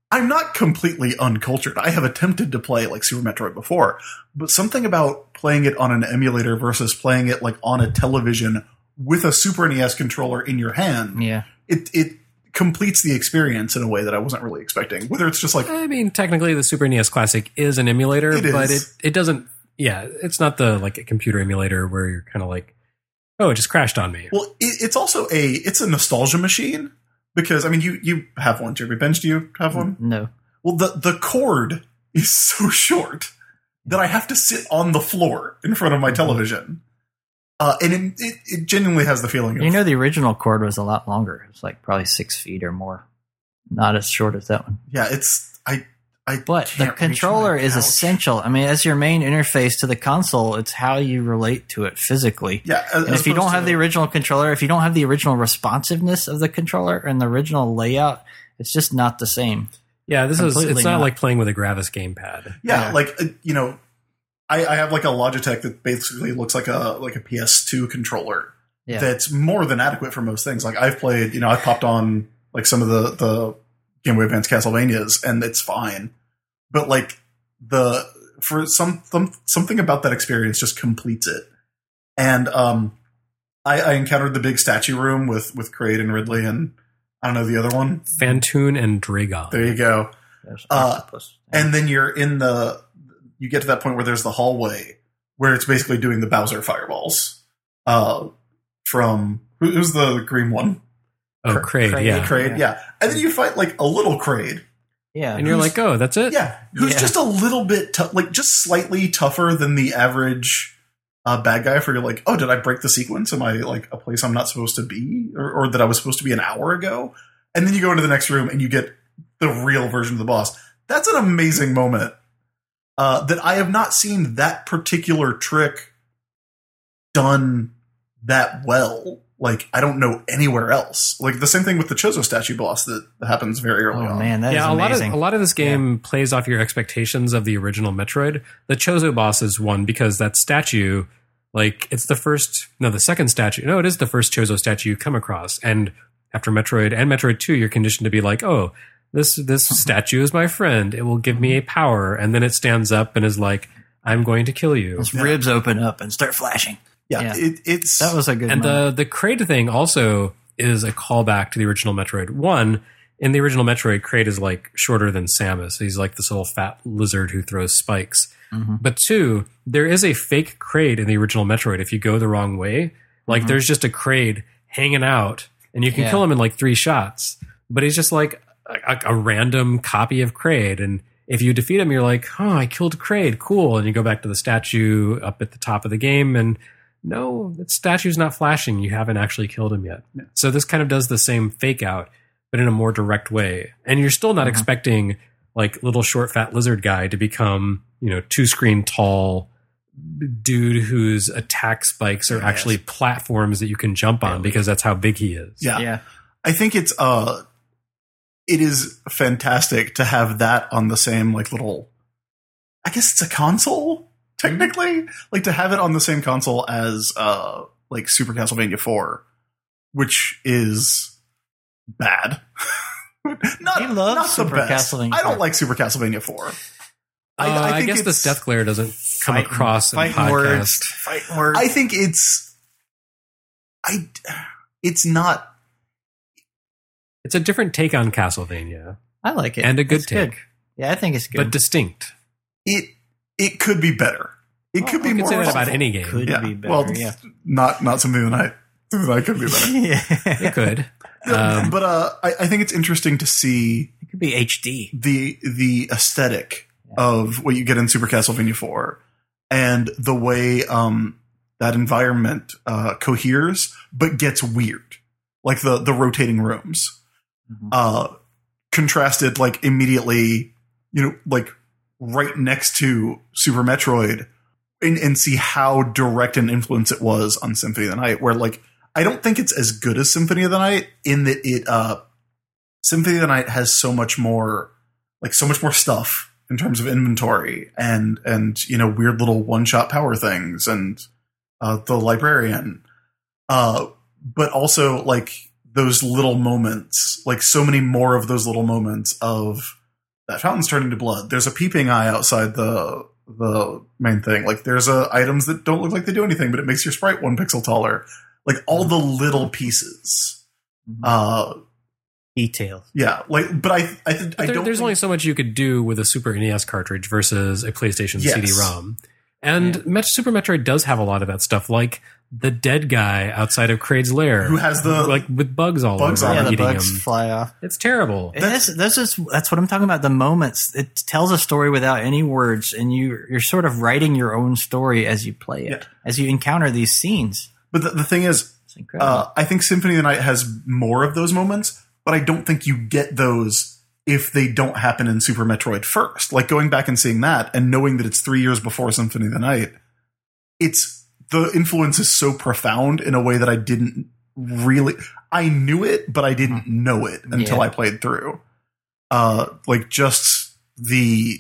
I'm not completely uncultured. I have attempted to play like Super Metroid before, but something about playing it on an emulator versus playing it like on a television with a Super N E S controller in your hand, Yeah. it it completes the experience in a way that I wasn't really expecting. Whether it's just like, I mean, technically, the Super N E S Classic is an emulator, It but it, is. it doesn't. Yeah, it's not the like a computer emulator where you're kind of like, oh, it just crashed on me. well, it, it's also a it's a nostalgia machine because I mean, you you have one, Jeremy Bench. Do you have one? No. Well, the the cord is so short that I have to sit on the floor in front of my television. Uh, and it, it, it genuinely has the feeling of, You know, the original cord was a lot longer. It was like probably six feet or more. Not as short as that one. yeah, it's, I, I, But the can't reach controller my is couch. essential. I mean, as your main interface to the console, it's how you relate to it physically. Yeah. As, And as if you don't opposed have to- the original controller, if you don't have the original responsiveness of the controller and the original layout, it's just not the same. Yeah, this is. Completely It's not, not. like playing with a Gravis gamepad. yeah, yeah. like, uh, you know, I, I have like a Logitech that basically looks like a, like a P S two controller Yeah. that's more than adequate for most things. Like I've played, you know, I've popped on like some of the, the Game Boy Advance Castlevanias and it's fine. But like the, for some, some something about that experience just completes it. And, um, I, I encountered the big statue room with, with Kraid and Ridley and I don't know the other one. Phantoon and Dragon. There you go. There's Uh, octopus. And then you're in the, you get to that point where there's the hallway where it's basically doing the Bowser fireballs. Uh, from, who- who's the green one? Oh, Kraid, Kraid. yeah. Kraid, Yeah. yeah. And then you fight like a little Kraid. Yeah. And you're like, oh, that's it? Yeah. Who's Yeah. just a little bit, tou- like just slightly tougher than the average uh, bad guy for you're like, oh, did I break the sequence? Am I like a place I'm not supposed to be? Or, or that I was supposed to be an hour ago? And then you go into the next room and you get the real version of the boss. That's an amazing moment. Uh, that I have not seen that particular trick done that well. Like, I don't know anywhere else. Like, the same thing with the Chozo statue boss that happens very early Oh on. man, that is yeah, a lot of amazing. a lot of this game plays off your expectations of the original Metroid. The Chozo boss is one because that statue, like, it's the first, no, the second statue. No, it is the first Chozo statue you come across. And after Metroid and Metroid two, you're conditioned to be like, oh, this this statue is my friend. It will give me a power. And then it stands up and is like, I'm going to kill you. His ribs open up and start flashing. Yeah, Yeah. It, it's That was a good And moment. the the Kraid thing also is a callback to the original Metroid. One, in the original Metroid, Kraid is like shorter than Samus. He's like this little fat lizard who throws spikes. Mhm. But two, there is a fake Kraid in the original Metroid if you go the wrong way. Like Mhm. there's just a Kraid hanging out and you can Yeah. kill him in like three shots. But he's just like a, a random copy of Kraid. And if you defeat him, you're like, oh, I killed Kraid. Cool. And you go back to the statue up at the top of the game and no, that statue's not flashing. You haven't actually killed him yet. So this kind of does the same fake out, but in a more direct way. And you're still not Mhm. expecting like little short fat lizard guy to become, you know, two screen tall dude whose attack spikes are Yes. actually platforms that you can jump on because that's how big he is. yeah. yeah. I think it's uh, it is fantastic to have that on the same like little. I guess it's a console technically, like to have it on the same console as uh, like Super Castlevania four, which is bad. not He loves not Super the best. Castlevania I don't four. like Super Castlevania four. I, uh, I, guess the it's- death glare doesn't come Fighting- across in the fighting words. podcast. Fighting words. I think it's. I. It's not. It's a different take on Castlevania, I like it. and a good It's take, Yeah, I think it's good. but distinct. It. It could be better. It could I be could more. say that about thoughtful. any game. Could Yeah. be better. Well, yeah. not not something that I something that I could be better. yeah. It could. Yeah, Um, but uh, I, I think it's interesting to see It could be H D. the the aesthetic of what you get in Super Castlevania four and the way um, that environment uh, coheres, but gets weird, like the the rotating rooms, Mhm. uh, contrasted like immediately, you know, like right next to Super Metroid, and, and see how direct an influence it was on Symphony of the Night, where like. I don't think it's as good as Symphony of the Night in that it uh, Symphony of the Night has so much more like so much more stuff in terms of inventory and and you know weird little one shot power things and uh, the librarian, uh, but also like those little moments, like so many more of those little moments of that fountain's turned into blood. There's a peeping eye outside the the main thing. Like there's uh, items that don't look like they do anything, but it makes your sprite one pixel taller. Like all the little pieces. Uh, Details. Yeah, like, but I, I, th- but I there, don't. There's think- only so much you could do with a Super N E S cartridge versus a PlayStation Yes. C D-ROM. And Yeah. Met- Super Metroid does have a lot of that stuff, like the dead guy outside of Kraid's lair, Who has the- like with bugs all Bugs over, on Yeah, him. the eating bugs him. fly off. It's terrible. It is, this is that's what I'm talking about. The moments it tells a story without any words, and you you're sort of writing your own story as you play it, Yeah. as you encounter these scenes. But the, the thing is, It's incredible. uh, I think Symphony of the Night has more of those moments, but I don't think you get those if they don't happen in Super Metroid first. Like going back and seeing that and knowing that it's three years before Symphony of the Night, it's the influence is so profound in a way that I didn't really. I knew it, but I didn't know it until Yeah. I played through. Uh, like just the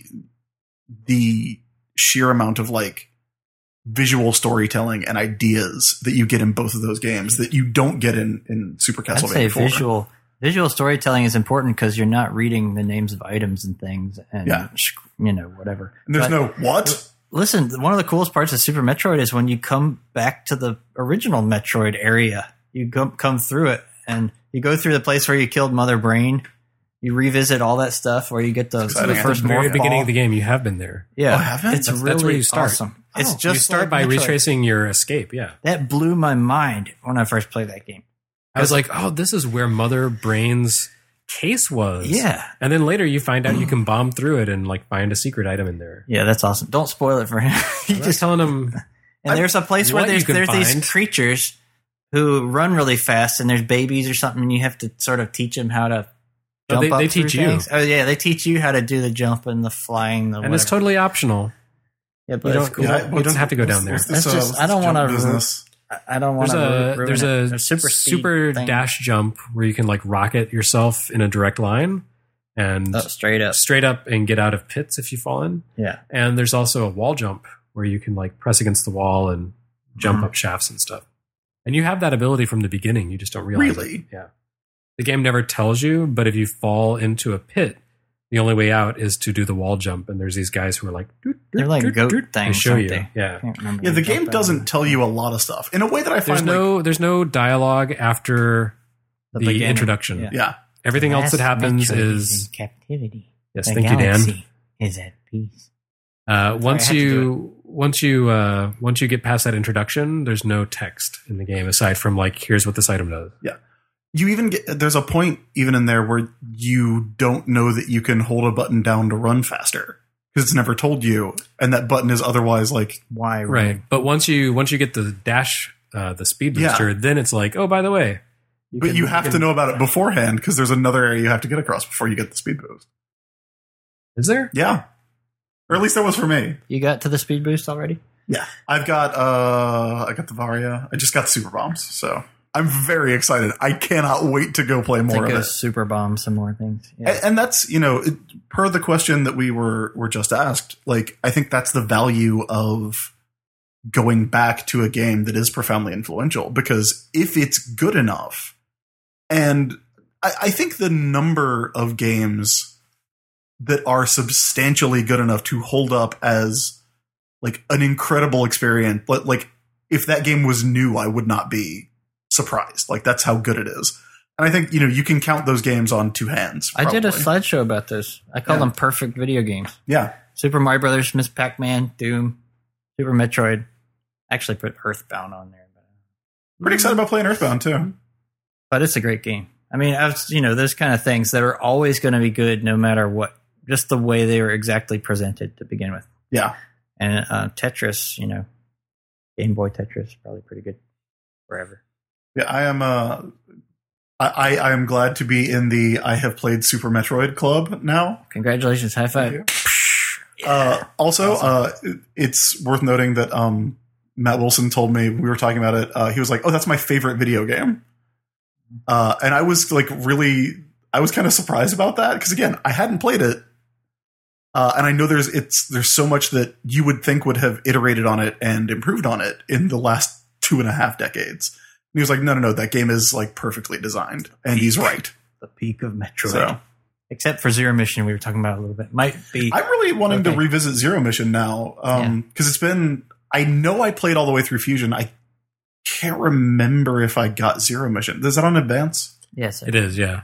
the sheer amount of like visual storytelling and ideas that you get in both of those games that you don't get in in Super I'd say Castlevania four. visual visual storytelling is important because you're not reading the names of items and things, and Yeah. sc- you know whatever. And there's But no what. listen. One of the coolest parts of Super Metroid is when you come back to the original Metroid area. You go, come through it, and you go through the place where you killed Mother Brain. You revisit all that stuff where you get the, exciting. the At first At the very morph beginning ball. of the game, you have been there. Yeah, Oh, have I? it's That's- really that's where you start. awesome. It's Oh, just you start like by Metroid. retracing your escape. Yeah, That blew my mind when I first played that game. I was like, oh, this is where Mother Brain's case was. Yeah. and then later you find out you can bomb through it and like find a secret item in there. Yeah, that's awesome. Don't spoil it for him. You I'm not just telling him. and there's a place where what there's you can there's find. these creatures who run really fast, and there's babies or something, and you have to sort of teach them how to Oh, jump they- up they through teach you. things. Oh yeah, they teach you how to do the jump and the flying. The And it's whatever. totally optional. yeah, but You it's don't, cool. you don't, you don't have to go down there. What's That's this, uh, just- what's I don't this wanna jump ru- business. I don't want There's to. a there's a super speed super thing. dash jump where you can like rocket yourself in a direct line and Oh, straight up. straight up and get out of pits if you fall in. Yeah. And there's also a wall jump where you can like press against the wall and jump Mhm. up shafts and stuff. And you have that ability from the beginning. You just don't realize Really? it. Yeah. The game never tells you, but if you fall into a pit, the only way out is to do the wall jump. And there's these guys who are like, doot, doot, They're like doot, goat doot. They things, show aren't you. they? Yeah. I can't remember Yeah, the jump game out. doesn't tell you a lot of stuff in a way that I There's find like no there's no dialogue after The the, beginning. introduction. Yeah. yeah. Everything else that Last happens Metroid is in captivity. yes, The thank you, Dan. galaxy is at peace. Uh, once I had to do you once you uh, once you get past that introduction, there's no text in the game aside from like here's what this item does. Yeah. You even get there's a point even in there where you don't know that you can hold a button down to run faster because it's never told you, and that button is otherwise like Why? Right, but once you once you get the dash, uh, the speed Yeah. booster, then it's like, oh, by the way, you but can- you have can- to know about it beforehand because there's another area you have to get across before you get the speed boost. Is there? Yeah. Or at least that was for me. You got to the speed boost already? Yeah. I've got uh I got the Varia. I just got the Super Bombs, so I'm very excited. I cannot wait to go play more Think of of it. super bombs, some more things. Yeah. And, and that's, you know, it, per the question that we were were just asked, like I think that's the value of going back to a game that is profoundly influential, because if it's good enough, and I, I think the number of games that are substantially good enough to hold up as like an incredible experience, but like if that game was new, I would not be surprised. Like that's how good it is. And I think, you know, you can count those games on two hands. I did a probably. slideshow about this. I call Yeah. them perfect video games. Yeah. Super Mario Brothers, Miss Pac-Man, Doom, Super Metroid. I actually put Earthbound on there. But, Pretty excited about playing Earthbound too. but it's a great game. I mean, I was, you know, those kind of things that are always going to be good no matter what. Just the way they were exactly presented to begin with. Yeah. And uh, Tetris, you know, Game Boy Tetris, probably pretty good forever. Yeah, I am uh I, I am glad to be in the I have played Super Metroid club now. Congratulations. High five. Uh, also, uh, it- it's worth noting that um, Matt Wilson told me when we were talking about it. Uh, he was like, "Oh, that's my favorite video game," uh, and I was like, really, I was kind of surprised about that because again, I hadn't played it, uh, and I know there's it's there's so much that you would think would have iterated on it and improved on it in the last two and a half decades. And he was like, "No, no, no, that game is like perfectly designed," and he's right. The peak of Metroid. So Except for Zero Mission, we were talking about a little bit. Might be. I'm really wanting okay. to revisit Zero Mission now because um, yeah. it's been. I know I played all the way through Fusion. I can't remember if I got Zero Mission. Is that on Advance? Yes, it is. Yeah.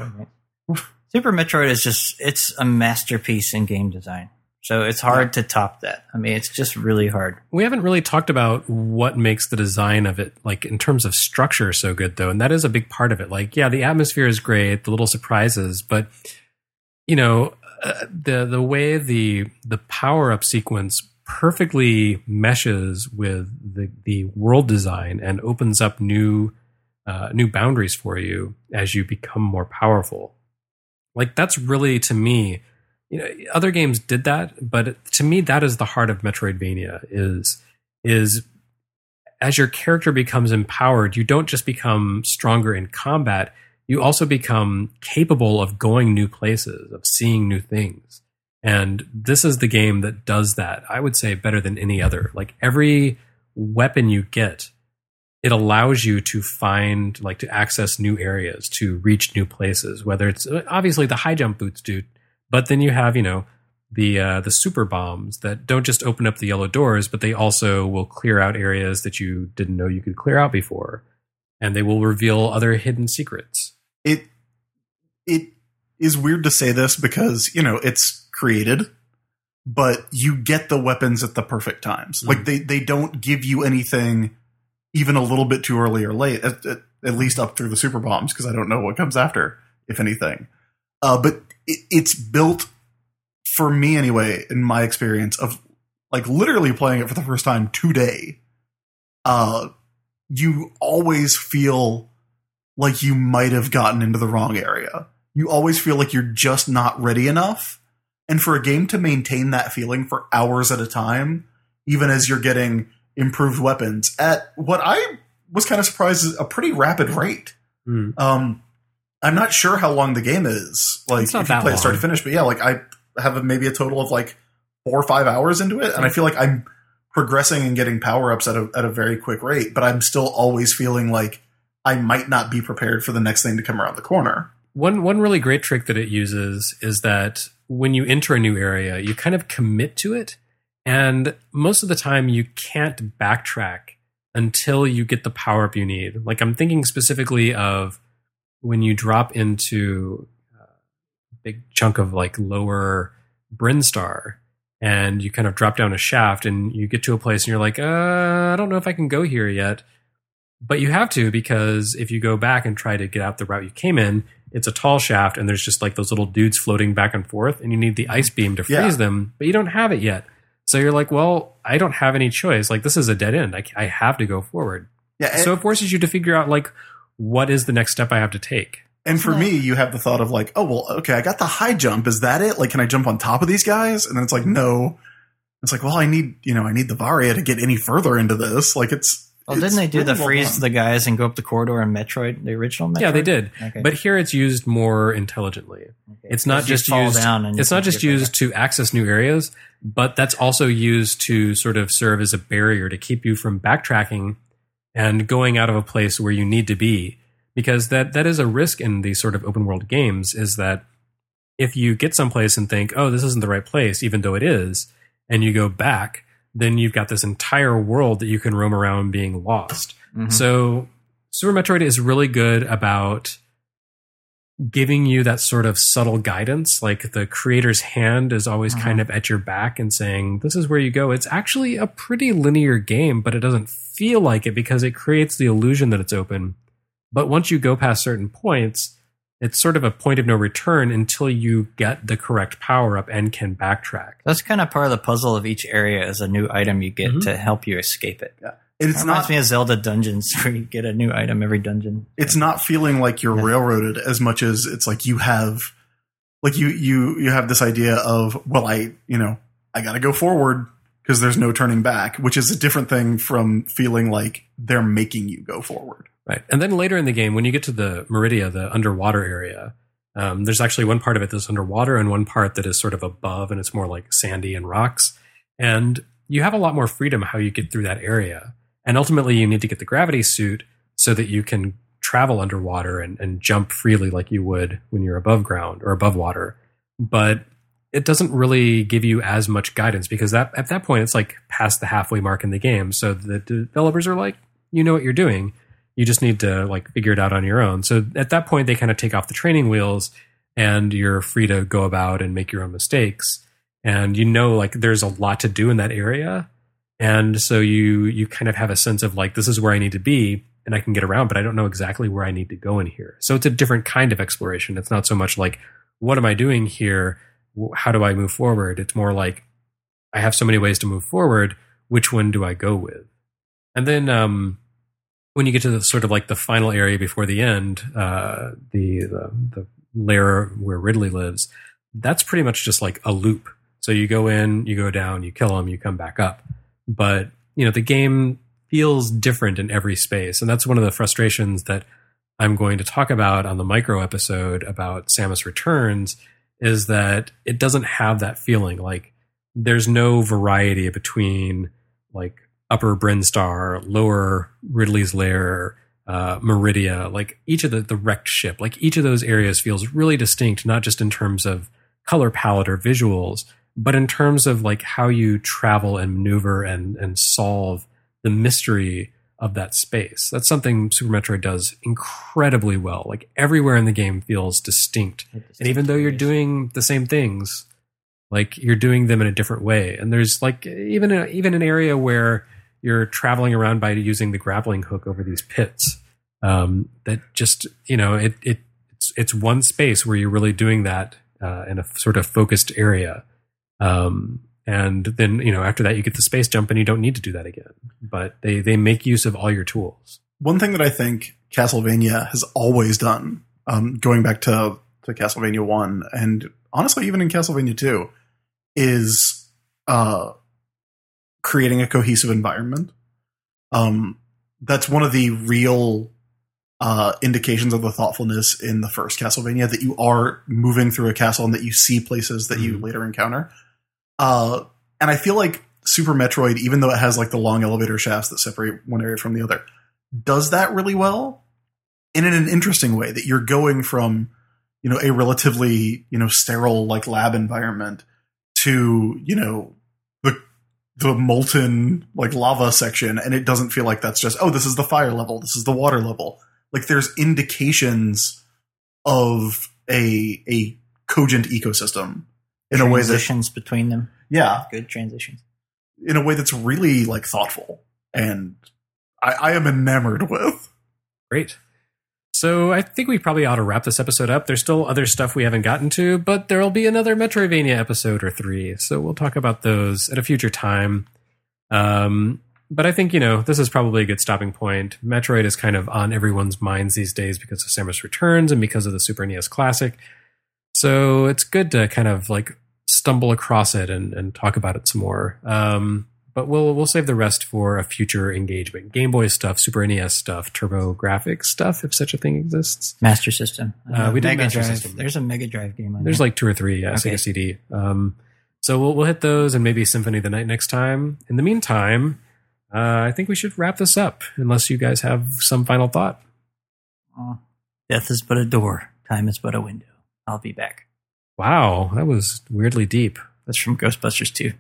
Super Metroid is just, it's a masterpiece in game design. So it's hard yeah. to top that. I mean, it's just really hard. We haven't really talked about what makes the design of it, like in terms of structure, so good, though. And that is a big part of it. Like, yeah, the atmosphere is great, the little surprises, but, you know, uh, the the way the the power-up sequence perfectly meshes with the, the world design and opens up new uh, new boundaries for you as you become more powerful. Like, that's really, to me, you know, other games did that, but to me, that is the heart of Metroidvania. Is is as your character becomes empowered, you don't just become stronger in combat. You also become capable of going new places, of seeing new things. And this is the game that does that, I would say, better than any other. Like, every weapon you get, it allows you to find, like, to access new areas, to reach new places, whether it's obviously the high jump boots do. But then you have, you know, the uh, the super bombs that don't just open up the yellow doors, but they also will clear out areas that you didn't know you could clear out before. And they will reveal other hidden secrets. It it is weird to say this because, you know, it's created, but you get the weapons at the perfect times. Mm-hmm. Like, they, they don't give you anything even a little bit too early or late, at, at, at least up through the super bombs, because I don't know what comes after, if anything. Uh, but it, it's built, for me anyway, in my experience of, like, literally playing it for the first time today, uh, you always feel like you might have gotten into the wrong area. You always feel like you're just not ready enough. And for a game to maintain that feeling for hours at a time, even as you're getting improved weapons at what I was kind of surprised is a pretty rapid rate. Mm. Um, I'm not sure how long the game is. Like, it's not if you that play long. it start to finish, but yeah, like I have maybe a total of like four or five hours into it. And I feel like I'm progressing and getting power ups at a, at a very quick rate, but I'm still always feeling like I might not be prepared for the next thing to come around the corner. One one really great trick that it uses is that when you enter a new area, you kind of commit to it. And most of the time you can't backtrack until you get the power up you need. Like, I'm thinking specifically of when you drop into a big chunk of like lower Brinstar and you kind of drop down a shaft and you get to a place and you're like, uh, I don't know if I can go here yet. But you have to, because if you go back and try to get out the route you came in, it's a tall shaft and there's just like those little dudes floating back and forth and you need the ice beam to freeze Yeah. them, but you don't have it yet. So you're like, well, I don't have any choice. Like, this is a dead end. I, I have to go forward. Yeah, so it forces you to figure out, like, what is the next step I have to take? And for me, you have the thought of like, oh, well, okay, I got the high jump. Is that it? Like, can I jump on top of these guys? And then it's like, no. It's like, well, I need, you know, I need the Varia to get any further into this. Like, it's. Well, it's didn't they do really the well freeze done. the guys and go up the corridor in Metroid, the original Metroid? Yeah, they did. Okay. But here it's used more intelligently. Okay. It's not You just fall used. down and you It's not can just get used to access new areas, but that's also used to sort of serve as a barrier to keep you from backtracking and going out of a place where you need to be. Because that that is a risk in these sort of open world games, is that if you get someplace and think, oh, this isn't the right place, even though it is, and you go back, then you've got this entire world that you can roam around being lost. Mhm. So Super Metroid is really good about giving you that sort of subtle guidance. Like, the creator's hand is always Uh-huh. kind of at your back and saying, this is where you go. It's actually a pretty linear game, but it doesn't feel like it because it creates the illusion that it's open. But once you go past certain points, it's sort of a point of no return until you get the correct power up and can backtrack. That's kind of part of the puzzle of each area is a new item you get Mhm. to help you escape it. Yeah. And it's It reminds not. me of Zelda dungeons where you get a new item every dungeon. It's not feeling like you're Yeah. railroaded as much as it's like you have, like you you you have this idea of, well, I you know I got to go forward because there's no turning back, which is a different thing from feeling like they're making you go forward. Right. And then later in the game, when you get to the Meridia, the underwater area, um, there's actually one part of it that's underwater and one part that is sort of above, and it's more like sandy and rocks. And you have a lot more freedom how you get through that area. And ultimately, you need to get the gravity suit so that you can travel underwater and, and jump freely like you would when you're above ground or above water. But it doesn't really give you as much guidance because that at that point it's like past the halfway mark in the game. So the developers are like, you know what you're doing. You just need to like figure it out on your own. So at that point they kind of take off the training wheels and you're free to go about and make your own mistakes. And you know, like there's a lot to do in that area. And so you you kind of have a sense of like, this is where I need to be and I can get around, but I don't know exactly where I need to go in here. So it's a different kind of exploration. It's not so much like, what am I doing here? How do I move forward? It's more like, I have so many ways to move forward. Which one do I go with? And then um, when you get to the sort of like the final area before the end, uh, the, the the lair where Ridley lives, that's pretty much just like a loop. So you go in, you go down, you kill them, you come back up. But, you know, the game feels different in every space. And that's one of the frustrations that I'm going to talk about on the micro episode about Samus Returns, is that it doesn't have that feeling. Like there's no variety between like Upper Brinstar, Lower Ridley's Lair, uh, Meridia, like each of the, the wrecked ship, like each of those areas feels really distinct, not just in terms of color palette or visuals, but in terms of like how you travel and maneuver and, and solve the mystery of that space. That's something Super Metroid does incredibly well. Like everywhere in the game feels distinct. And even though you're doing the same things, like you're doing them in a different way. And there's like even a, even an area where you're traveling around by using the grappling hook over these pits. Um, that just, you know, it, it it's, it's one space where you're really doing that uh, in a sort of focused area. Um, and then, you know, after that you get the space jump and you don't need to do that again. But they, they make use of all your tools. One thing that I think Castlevania has always done, um, going back to, to Castlevania one, and honestly even in Castlevania two, is uh, creating a cohesive environment. Um, that's one of the real uh, indications of the thoughtfulness in the first Castlevania, that you are moving through a castle and that you see places that mm-hmm. you later encounter. Uh, and I feel like Super Metroid, even though it has like the long elevator shafts that separate one area from the other, does that really well, and in an interesting way, that you're going from, you know, a relatively, you know, sterile like lab environment to, you know, the the molten like lava section, and it doesn't feel like that's just, oh, this is the fire level, this is the water level. Like there's indications of a a cogent ecosystem in a way that transitions between them. Yeah, good transitions in a way that's really like thoughtful, and I, I am enamored with. Great. So I think we probably ought to wrap this episode up. There's still other stuff we haven't gotten to, but there will be another Metroidvania episode or three. So we'll talk about those at a future time. Um, but I think, you know, this is probably a good stopping point. Metroid is kind of on everyone's minds these days because of Samus Returns and because of the Super N E S Classic. So it's good to kind of like stumble across it and, and talk about it some more. Um, But we'll we'll save the rest for a future engagement. Game Boy stuff, Super N E S stuff, TurboGrafx stuff, if such a thing exists. Master System. Uh, we did Mega Master Drive. System. There's a Mega Drive game on There's there. like two or three, yeah, Okay. Sega C D. Um, so we'll we'll hit those and maybe Symphony of the Night next time. In the meantime, uh, I think we should wrap this up, unless you guys have some final thought. Oh, death is but a door. Time is but a window. I'll be back. Wow, that was weirdly deep. That's from Ghostbusters two.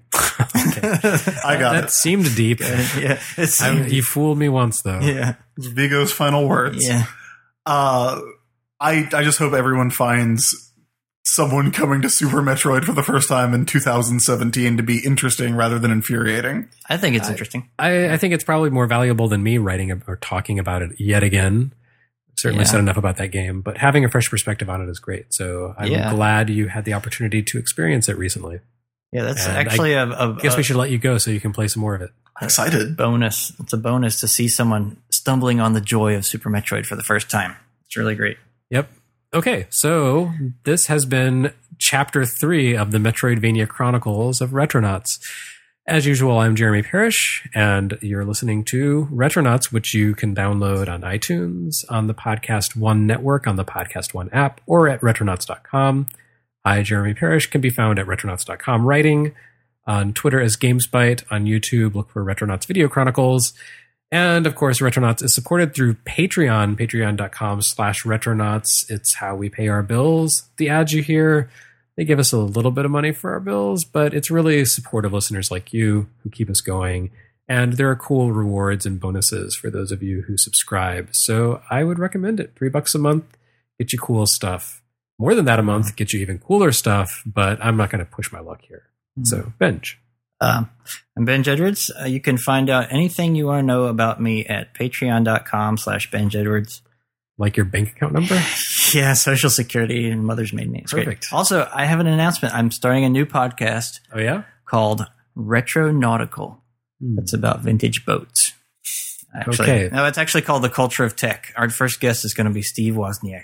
I got that it. seemed deep. Yeah, it I, seemed you fooled me once, though. Yeah. It's Vigo's final words. Yeah. Uh, I I just hope everyone finds someone coming to Super Metroid for the first time in two thousand seventeen to be interesting rather than infuriating. I think it's interesting. I, I think it's probably more valuable than me writing or talking about it yet again. Certainly Yeah. said enough about that game, but having a fresh perspective on it is great. So I'm Yeah. glad you had the opportunity to experience it recently. Yeah, that's And actually I a, a, guess a we should let you go so you can play some more of it. Excited. bonus. It's a bonus to see someone stumbling on the joy of Super Metroid for the first time. It's really great. Yep. Okay, so this has been chapter three of the Metroidvania Chronicles of Retronauts. As usual, I'm Jeremy Parrish, and you're listening to Retronauts, which you can download on iTunes, on the Podcast One network, on the Podcast One app, or at retronauts dot com. I, Jeremy Parrish, can be found at retronauts dot com writing, on Twitter as GamesBite, on YouTube, look for Retronauts Video Chronicles, And of course, Retronauts is supported through Patreon, patreon.com slash retronauts. It's how we pay our bills. The ads you hear, they give us a little bit of money for our bills, but it's really supportive listeners like you who keep us going. And there are cool rewards and bonuses for those of you who subscribe. So I would recommend it. Three bucks a month, get you cool stuff. More than that a month, get you even cooler stuff, but I'm not going to push my luck here. Mm-hmm. So, Benj. Um, I'm Benj Edwards. Uh, you can find out anything you want to know about me at patreon.com slash Benj Edwards. Like your bank account number? Yeah, social security and mother's maiden name. Perfect. Great. Also, I have an announcement. I'm starting a new podcast. Oh, yeah? Called Retro Nautical. Mm. It's about vintage boats. Actually, okay. No, it's actually called The Culture of Tech. Our first guest is going to be Steve Wozniak.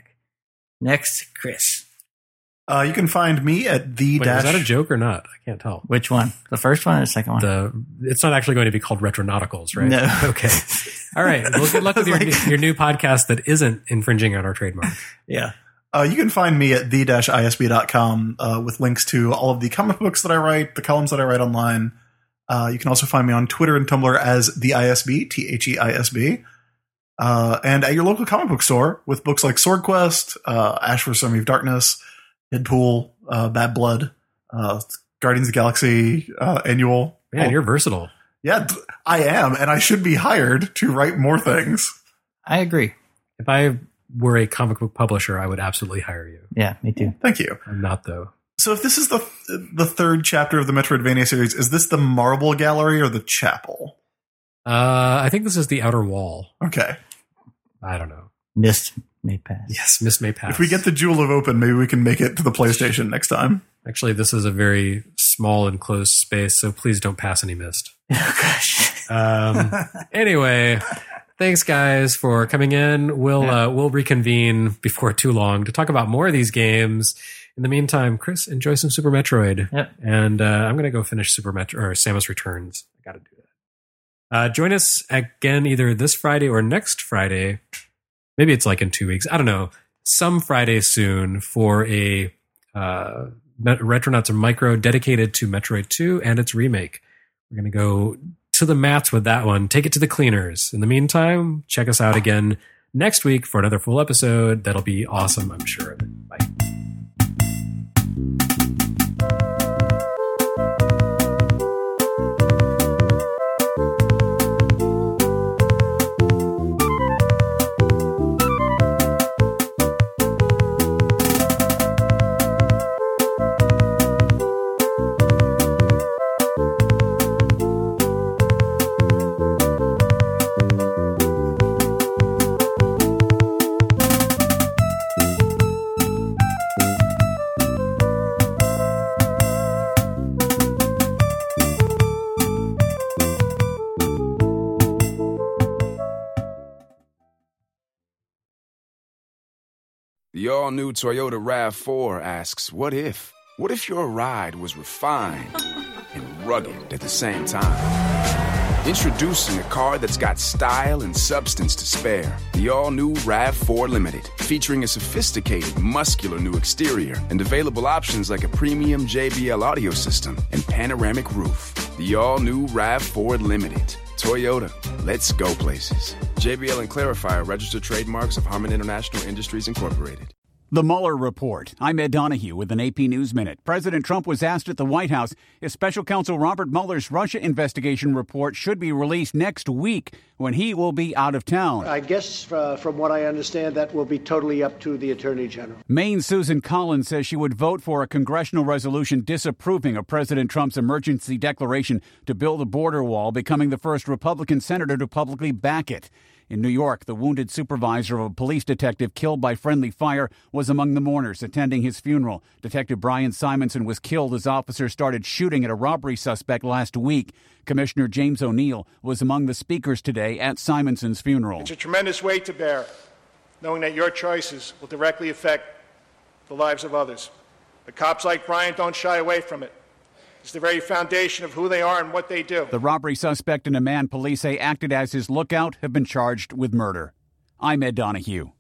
Next, Chris. Uh, you can find me at the Wait, dash. Is that a joke or not? I can't tell. Which one? The first one or the second one? The it's not actually going to be called Retronauticals, right? No. Okay. All right. Well, good luck with your, like, your new podcast that isn't infringing on our trademark. Yeah. Uh, you can find me at the dash I S B dot com uh, with links to all of the comic books that I write, the columns that I write online. Uh, you can also find me on Twitter and Tumblr as the I S B, T H E I S B. Uh, and at your local comic book store with books like Sword Quest, uh, Ash versus. Army of Darkness, Deadpool, uh, Bad Blood, uh, Guardians of the Galaxy uh, annual. Man, you're versatile. Yeah, I am, and I should be hired to write more things. I agree. If I were a comic book publisher, I would absolutely hire you. Yeah, me too. Thank you. I'm not, though. So if this is the the third chapter of the Metroidvania series, is this the Marble Gallery or the Chapel? Uh, I think this is the Outer Wall. Okay. I don't know. Mist may pass. Yes, Mist may pass. If we get the Jewel of Open, maybe we can make it to the PlayStation next time. Actually, this is a very small enclosed space, so please don't pass any mist. Oh, gosh. Um, anyway, thanks, guys, for coming in. We'll yeah. uh, we'll reconvene before too long to talk about more of these games. In the meantime, Chris, enjoy some Super Metroid. Yep. And uh, I'm going to go finish Super Metroid or Samus Returns. I got to do that. Uh, join us again either this Friday or next Friday. Maybe it's like in two weeks. I don't know. Some Friday soon for a uh, Retronauts or Micro dedicated to Metroid two and its remake. We're going to go to the mats with that one. Take it to the cleaners. In the meantime, check us out again next week for another full episode. That'll be awesome, I'm sure. Bye. The all-new Toyota RAV four asks, what if? What if your ride was refined and rugged at the same time? Introducing a car that's got style and substance to spare. The all-new RAV four Limited, featuring a sophisticated, muscular new exterior and available options like a premium J B L audio system and panoramic roof. The all-new RAV four Limited. Toyota, let's go places. J B L and Clarifier, registered trademarks of Harman International Industries, Incorporated. The Mueller Report. I'm Ed Donahue with an A P News Minute. President Trump was asked at the White House if Special Counsel Robert Mueller's Russia investigation report should be released next week when he will be out of town. I guess, uh, from what I understand, that will be totally up to the Attorney General. Maine's Susan Collins says she would vote for a congressional resolution disapproving of President Trump's emergency declaration to build a border wall, becoming the first Republican senator to publicly back it. In New York, the wounded supervisor of a police detective killed by friendly fire was among the mourners attending his funeral. Detective Brian Simonson was killed as officers started shooting at a robbery suspect last week. Commissioner James O'Neill was among the speakers today at Simonson's funeral. It's a tremendous weight to bear, knowing that your choices will directly affect the lives of others. But cops like Brian don't shy away from it. It's the very foundation of who they are and what they do. The robbery suspect and a man police say acted as his lookout have been charged with murder. I'm Ed Donahue.